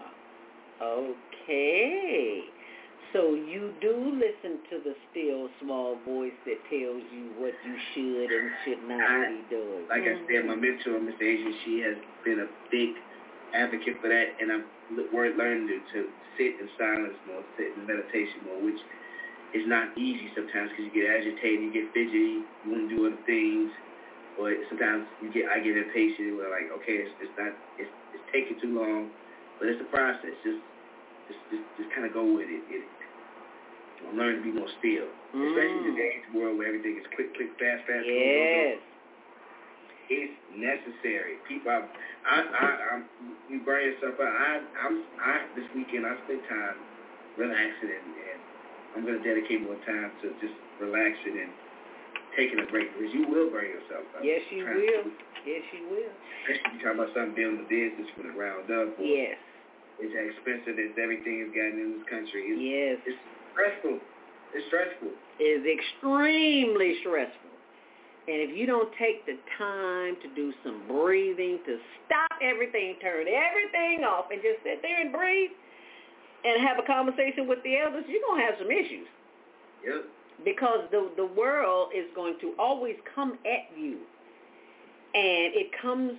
Okay. So you do listen to the still small voice that tells you what you should and should not be doing.
Like I said, my mentor, Mr. Asian, she has been a big advocate for that, and I'm learning to sit in silence more, sit in meditation more, which is not easy sometimes because you get agitated, you get fidgety, you want to do other things, or sometimes I get impatient. We're like, okay, it's taking too long, but it's a process. Just kind of go with it. I'm learning to be more still, especially in today's world where everything is quick, fast.
Yes.
It's necessary. People, you burn yourself out. This weekend I spent time relaxing and I'm going to dedicate more time to just relaxing and taking a break because you will burn yourself out.
Yes, you will. Yes, you will.
Especially if you're talking about something building a business from the ground up.
Yes.
It's as expensive as everything has gotten in this country.
It's
stressful. It's stressful.
It's extremely stressful. And if you don't take the time to do some breathing, to stop everything, turn everything off, and just sit there and breathe and have a conversation with the elders, you're going to have some issues.
Yep. Because
the world is going to always come at you. And it comes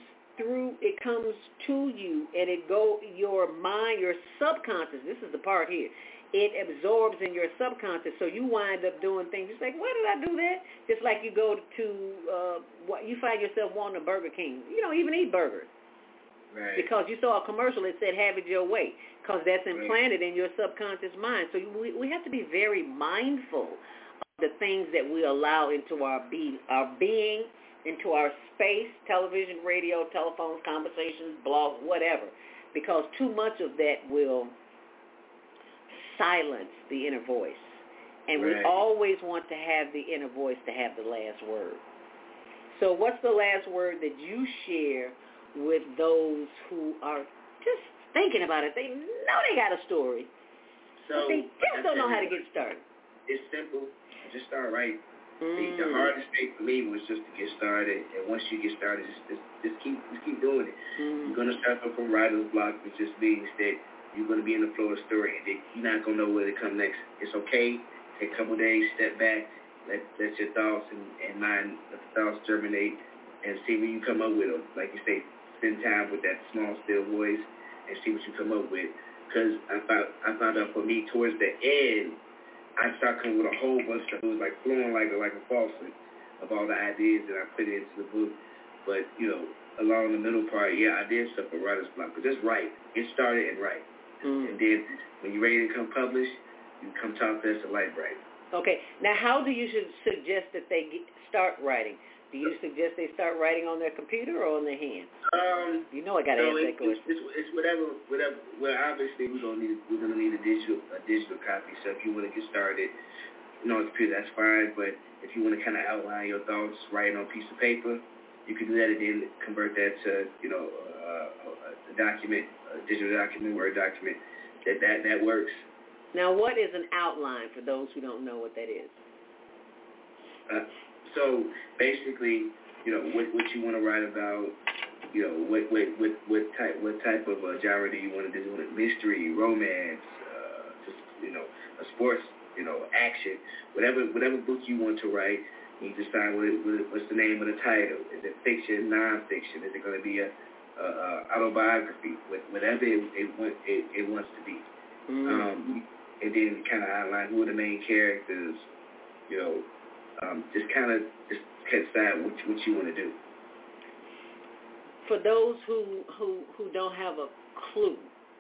to you, and your mind, your subconscious, this is the part here, it absorbs in your subconscious, so you wind up doing things. It's like, why did I do that? Just like you go to, you find yourself wanting a Burger King. You don't even eat burgers.
Right.
Because you saw a commercial that said, have it your way, because that's implanted in your subconscious mind. So we have to be very mindful of the things that we allow into our being, into our space, television, radio, telephones, conversations, blogs, whatever, because too much of that will silence the inner voice. And we always want to have the inner voice to have the last word. So what's the last word that you share with those who are just thinking about it? They know they got a story, but they just don't know how to get started.
It's simple. Just start writing. The hardest thing for me was just to get started, and once you get started, just keep doing it. You're gonna suffer from writer's block, which just means that you're gonna be in the flow of the story, and that you're not gonna know where to come next. It's okay. Take a couple days, step back, let your thoughts and mind, let the thoughts germinate, and see what you come up with. Like you say, spend time with that small, still voice, and see what you come up with. Because I found out for me towards the end, I started coming with a whole bunch of stuff. It was like flowing like a faucet of all the ideas that I put into the book. But, along the middle part, I did suffer writer's block. But just write. Get started and write. And then when you're ready to come publish, you come talk to us at Light Bright.
Okay. Now, how do you suggest that they start writing? Do you suggest they start writing on their computer or on their hands? You know I got to ask that question.
It's whatever. Well, obviously we're gonna need a digital copy. So if you want to get started, on the computer, that's fine. But if you want to kind of outline your thoughts, writing on a piece of paper, you can do that and then convert that to a document, a digital document, Word document. That works.
Now, what is an outline for those who don't know what that is?
So basically, what you want to write about, what type of genre do you want to do? Mystery, romance, a sports, action, whatever book you want to write. You decide what's the name of the title. Is it fiction, nonfiction? Is it going to be a autobiography? Whatever it wants to be. And then kind of outline who are the main characters. Just decide what you want to do.
For those who don't have a clue,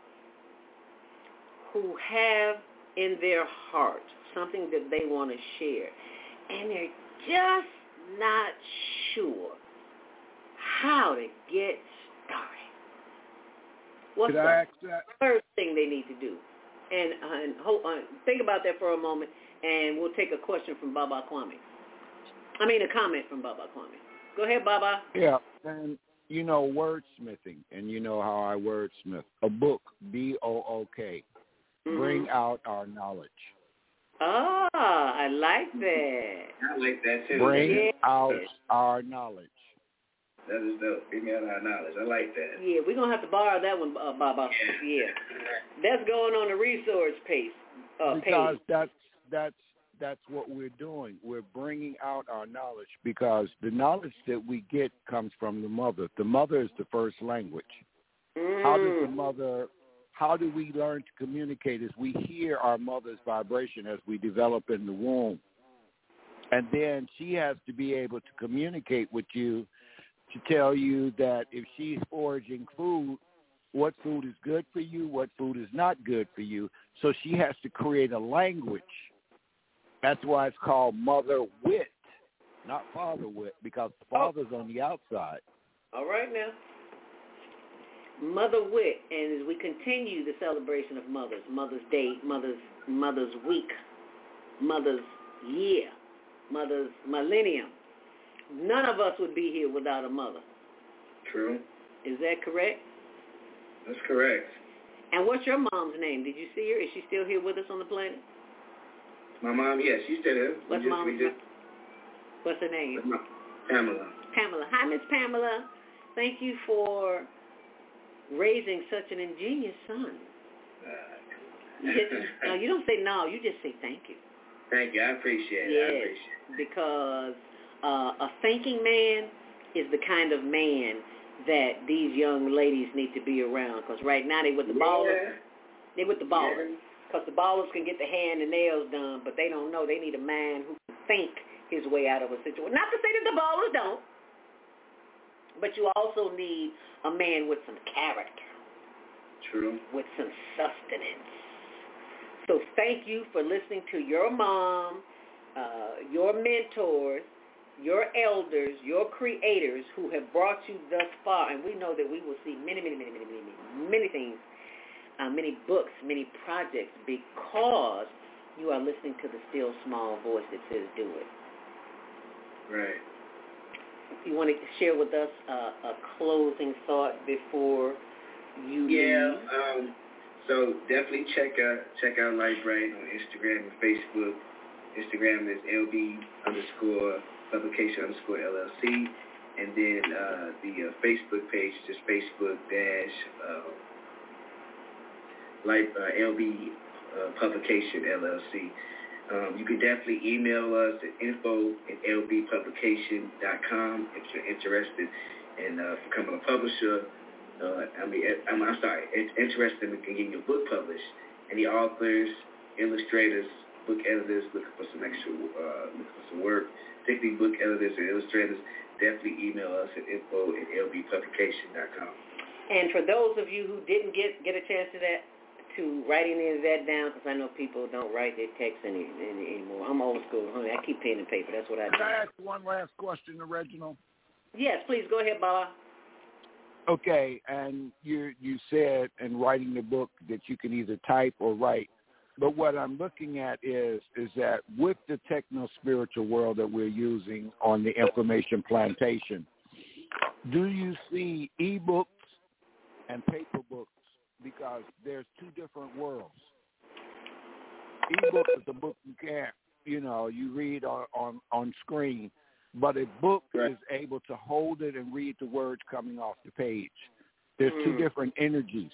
who have in their heart something that they want to share, and they're just not sure how to get started, what's the first thing they need to do? And hold on, think about that for a moment, and we'll take a question from Baba Kwame. A comment from Baba Kwame. Go ahead, Baba.
Yeah, and wordsmithing, and you know how I wordsmith. A book, BOOK, bring out our knowledge.
Ah, I like that.
I like that too.
Bring out our knowledge.
That is dope. Bring out our knowledge. I like that.
Yeah, we're going to have to borrow that one, Baba. Yeah. That's going on the resource page.
Because that's what we're doing. We're bringing out our knowledge because the knowledge that we get comes from the mother. The mother is the first language. How do we learn to communicate? Is we hear our mother's vibration as we develop in the womb. And then she has to be able to communicate with you to tell you that if she's foraging food, what food is good for you, what food is not good for you. So she has to create a language. That's why it's called mother wit, not father wit, because the father's on the outside.
All right now. Mother wit, and as we continue the celebration of mothers, Mother's Day, Mother's Week, Mother's Year, Mother's Millennium, none of us would be here without a mother.
True.
Is that correct?
That's correct.
And what's your mom's name? Did you see her? Is she still here with us on the planet?
My mom, yeah, she's still here.
What's her name?
Pamela.
Pamela. Hi, Miss Pamela. Thank you for raising such an ingenious son. You don't say no, you just say thank you.
Thank you. I appreciate it.
Yes,
I appreciate it.
Because a thinking man is the kind of man that these young ladies need to be around. Because right now they with the ballers. They with the ballers. Because the ballers can get the hand and nails done, but they don't know. They need a man who can think his way out of a situation. Not to say that the ballers don't. But you also need a man with some character.
True.
With some sustenance. So thank you for listening to your mom, your mentors, your elders, your creators who have brought you thus far. And we know that we will see many things, many books, many projects because you are listening to the still small voice that says do it.
Right.
You want to share with us a closing thought before you leave?
So definitely check out Light Bright on Instagram and Facebook. Instagram is LB_publication_LLC. And then the Facebook page is just Facebook LB Publication LLC. You can definitely email us at info@lbpublication.com if you're interested in becoming a publisher. Interested in getting your book published. Any authors, illustrators, book editors looking for some extra, looking for some work, particularly book editors and illustrators, definitely email us at info@lbpublication.com.
And for those of you who didn't get a chance to to write any of that down because I know people don't write their text anymore. I'm old school, honey. I keep pen and paper. That's what I do.
Can I ask one last question, Reginald?
Yes, please. Go ahead, Baba.
Okay, and you said in writing the book that you can either type or write. But what I'm looking at is that with the techno-spiritual world that we're using on the information plantation, do you see e-books and paper books? Because there's two different worlds. E-book is a book you can't, you read on screen, but a book is able to hold it and read the words coming off the page. There's two different energies.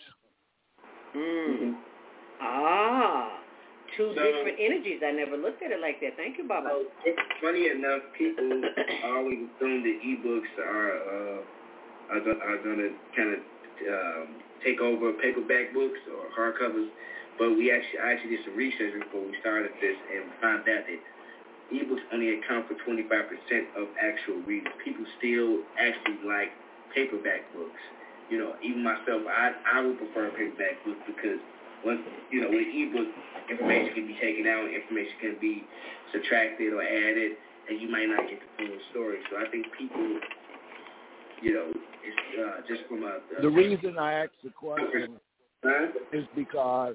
Two different energies. I never looked at it like that. Thank you, Baba.
Funny enough, people always assume that e-books are going to kind of take over paperback books or hardcovers, but I actually did some research before we started this and found out that e-books only account for 25% of actual readers. People still actually like paperback books. Even myself, I would prefer a paperback book because with e-book, information can be taken out, information can be subtracted or added, and you might not get the full story. So I think people, it's just from
the reason I asked the question is because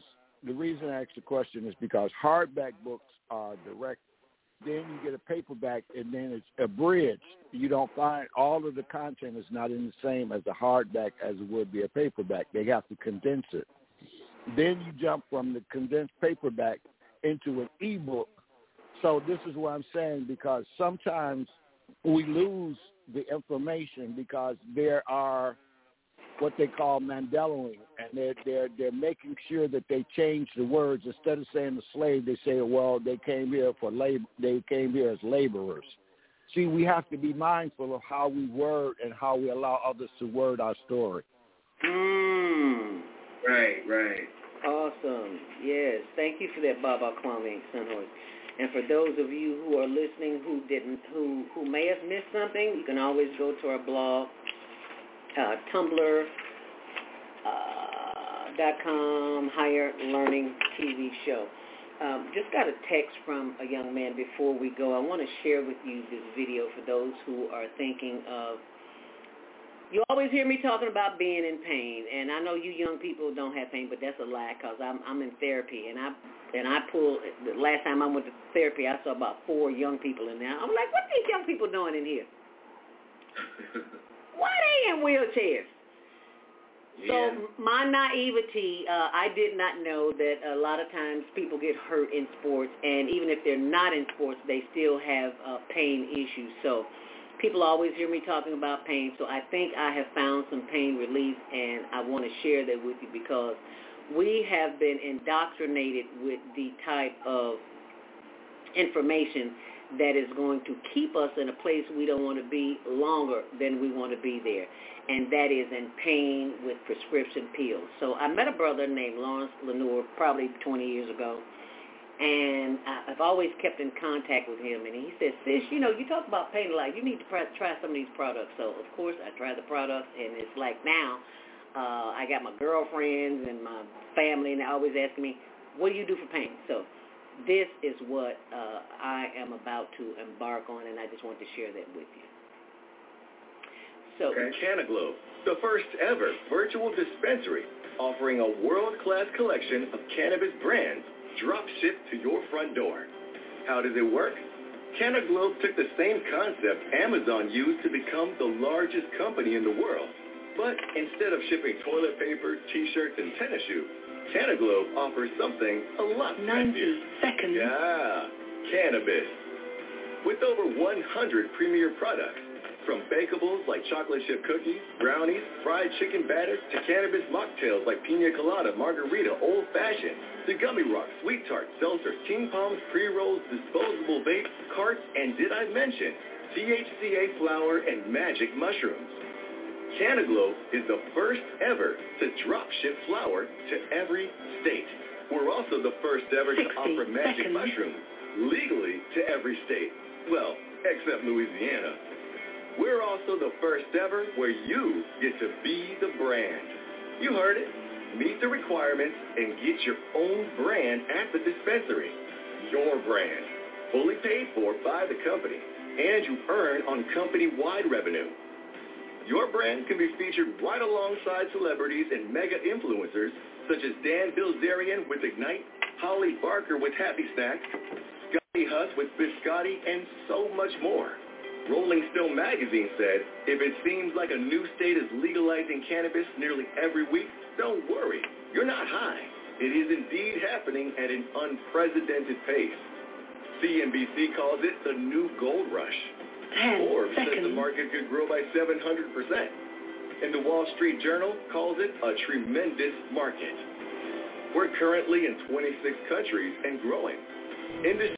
hardback books are direct. Then you get a paperback, and then it's abridged. You don't find all of the content is not in the same as a hardback as it would be a paperback. They have to condense it. Then you jump from the condensed paperback into an e-book. So this is what I'm saying, because sometimes we lose the information because there are what they call Mandelaing, and they're making sure that they change the words. Instead of saying the slave, they say, well, they came here for labor. They came here as laborers. See, we have to be mindful of how we word and how we allow others to word our story.
Right.
Awesome. Yes. Thank you for that, Baba Kwame Sunhorse. And for those of you who are listening who may have missed something, you can always go to our blog, Tumblr.com, Higher Learning TV Show. Just got a text from a young man before we go. I want to share with you this video for those who are thinking of. You always hear me talking about being in pain, and I know you young people don't have pain, but that's a lie because I'm in therapy, and I pulled. The last time I went to therapy, I saw about 4 young people in there. I'm like, what are these young people doing in here? Why are they in wheelchairs? Yeah. So my naivety, I did not know that a lot of times people get hurt in sports, and even if they're not in sports, they still have pain issues. So people always hear me talking about pain, so I think I have found some pain relief, and I want to share that with you because we have been indoctrinated with the type of information that is going to keep us in a place we don't want to be longer than we want to be there, and that is in pain with prescription pills. So I met a brother named Lawrence Lenoir probably 20 years ago, and I've always kept in contact with him, and he said, sis, you talk about pain a lot. You need to try some of these products. So, of course, I tried the products, and it's like now I got my girlfriends and my family, and they're always asking me, what do you do for pain? So this is what I am about to embark on, and I just want to share that with you. So,
Canaglow, the first ever virtual dispensary offering a world-class collection of cannabis brands drop shipped to your front door. How does it work? Canaglow took the same concept Amazon used to become the largest company in the world. But instead of shipping toilet paper, t-shirts, and tennis shoes, Canaglow offers something a lot fancier.
90 seconds.
Yeah, cannabis. With over 100 premier products, from bakables like chocolate chip cookies, brownies, fried chicken batters, to cannabis mocktails like pina colada, margarita, old fashioned, to gummy rocks, sweet tarts, seltzers, king palms, pre-rolls, disposable vapes, carts, and did I mention THCA flower and magic mushrooms. Canaglow is the first ever to drop ship flower to every state. We're also the first ever to offer magic mushrooms legally to every state. Well, except Louisiana. We're also the first ever where you get to be the brand. You heard it. Meet the requirements and get your own brand at the dispensary. Your brand, fully paid for by the company, and you earn on company-wide revenue. Your brand can be featured right alongside celebrities and mega influencers such as Dan Bilzerian with Ignite, Holly Barker with Happy Snacks, Scotty Huss with Biscotti, and so much more. Rolling Stone magazine said, if it seems like a new state is legalizing cannabis nearly every week, don't worry, you're not high. It is indeed happening at an unprecedented pace. CNBC calls it the new gold rush. Forbes says the market could grow by 700%. And the Wall Street Journal calls it a tremendous market. We're currently in 26 countries and growing. Industry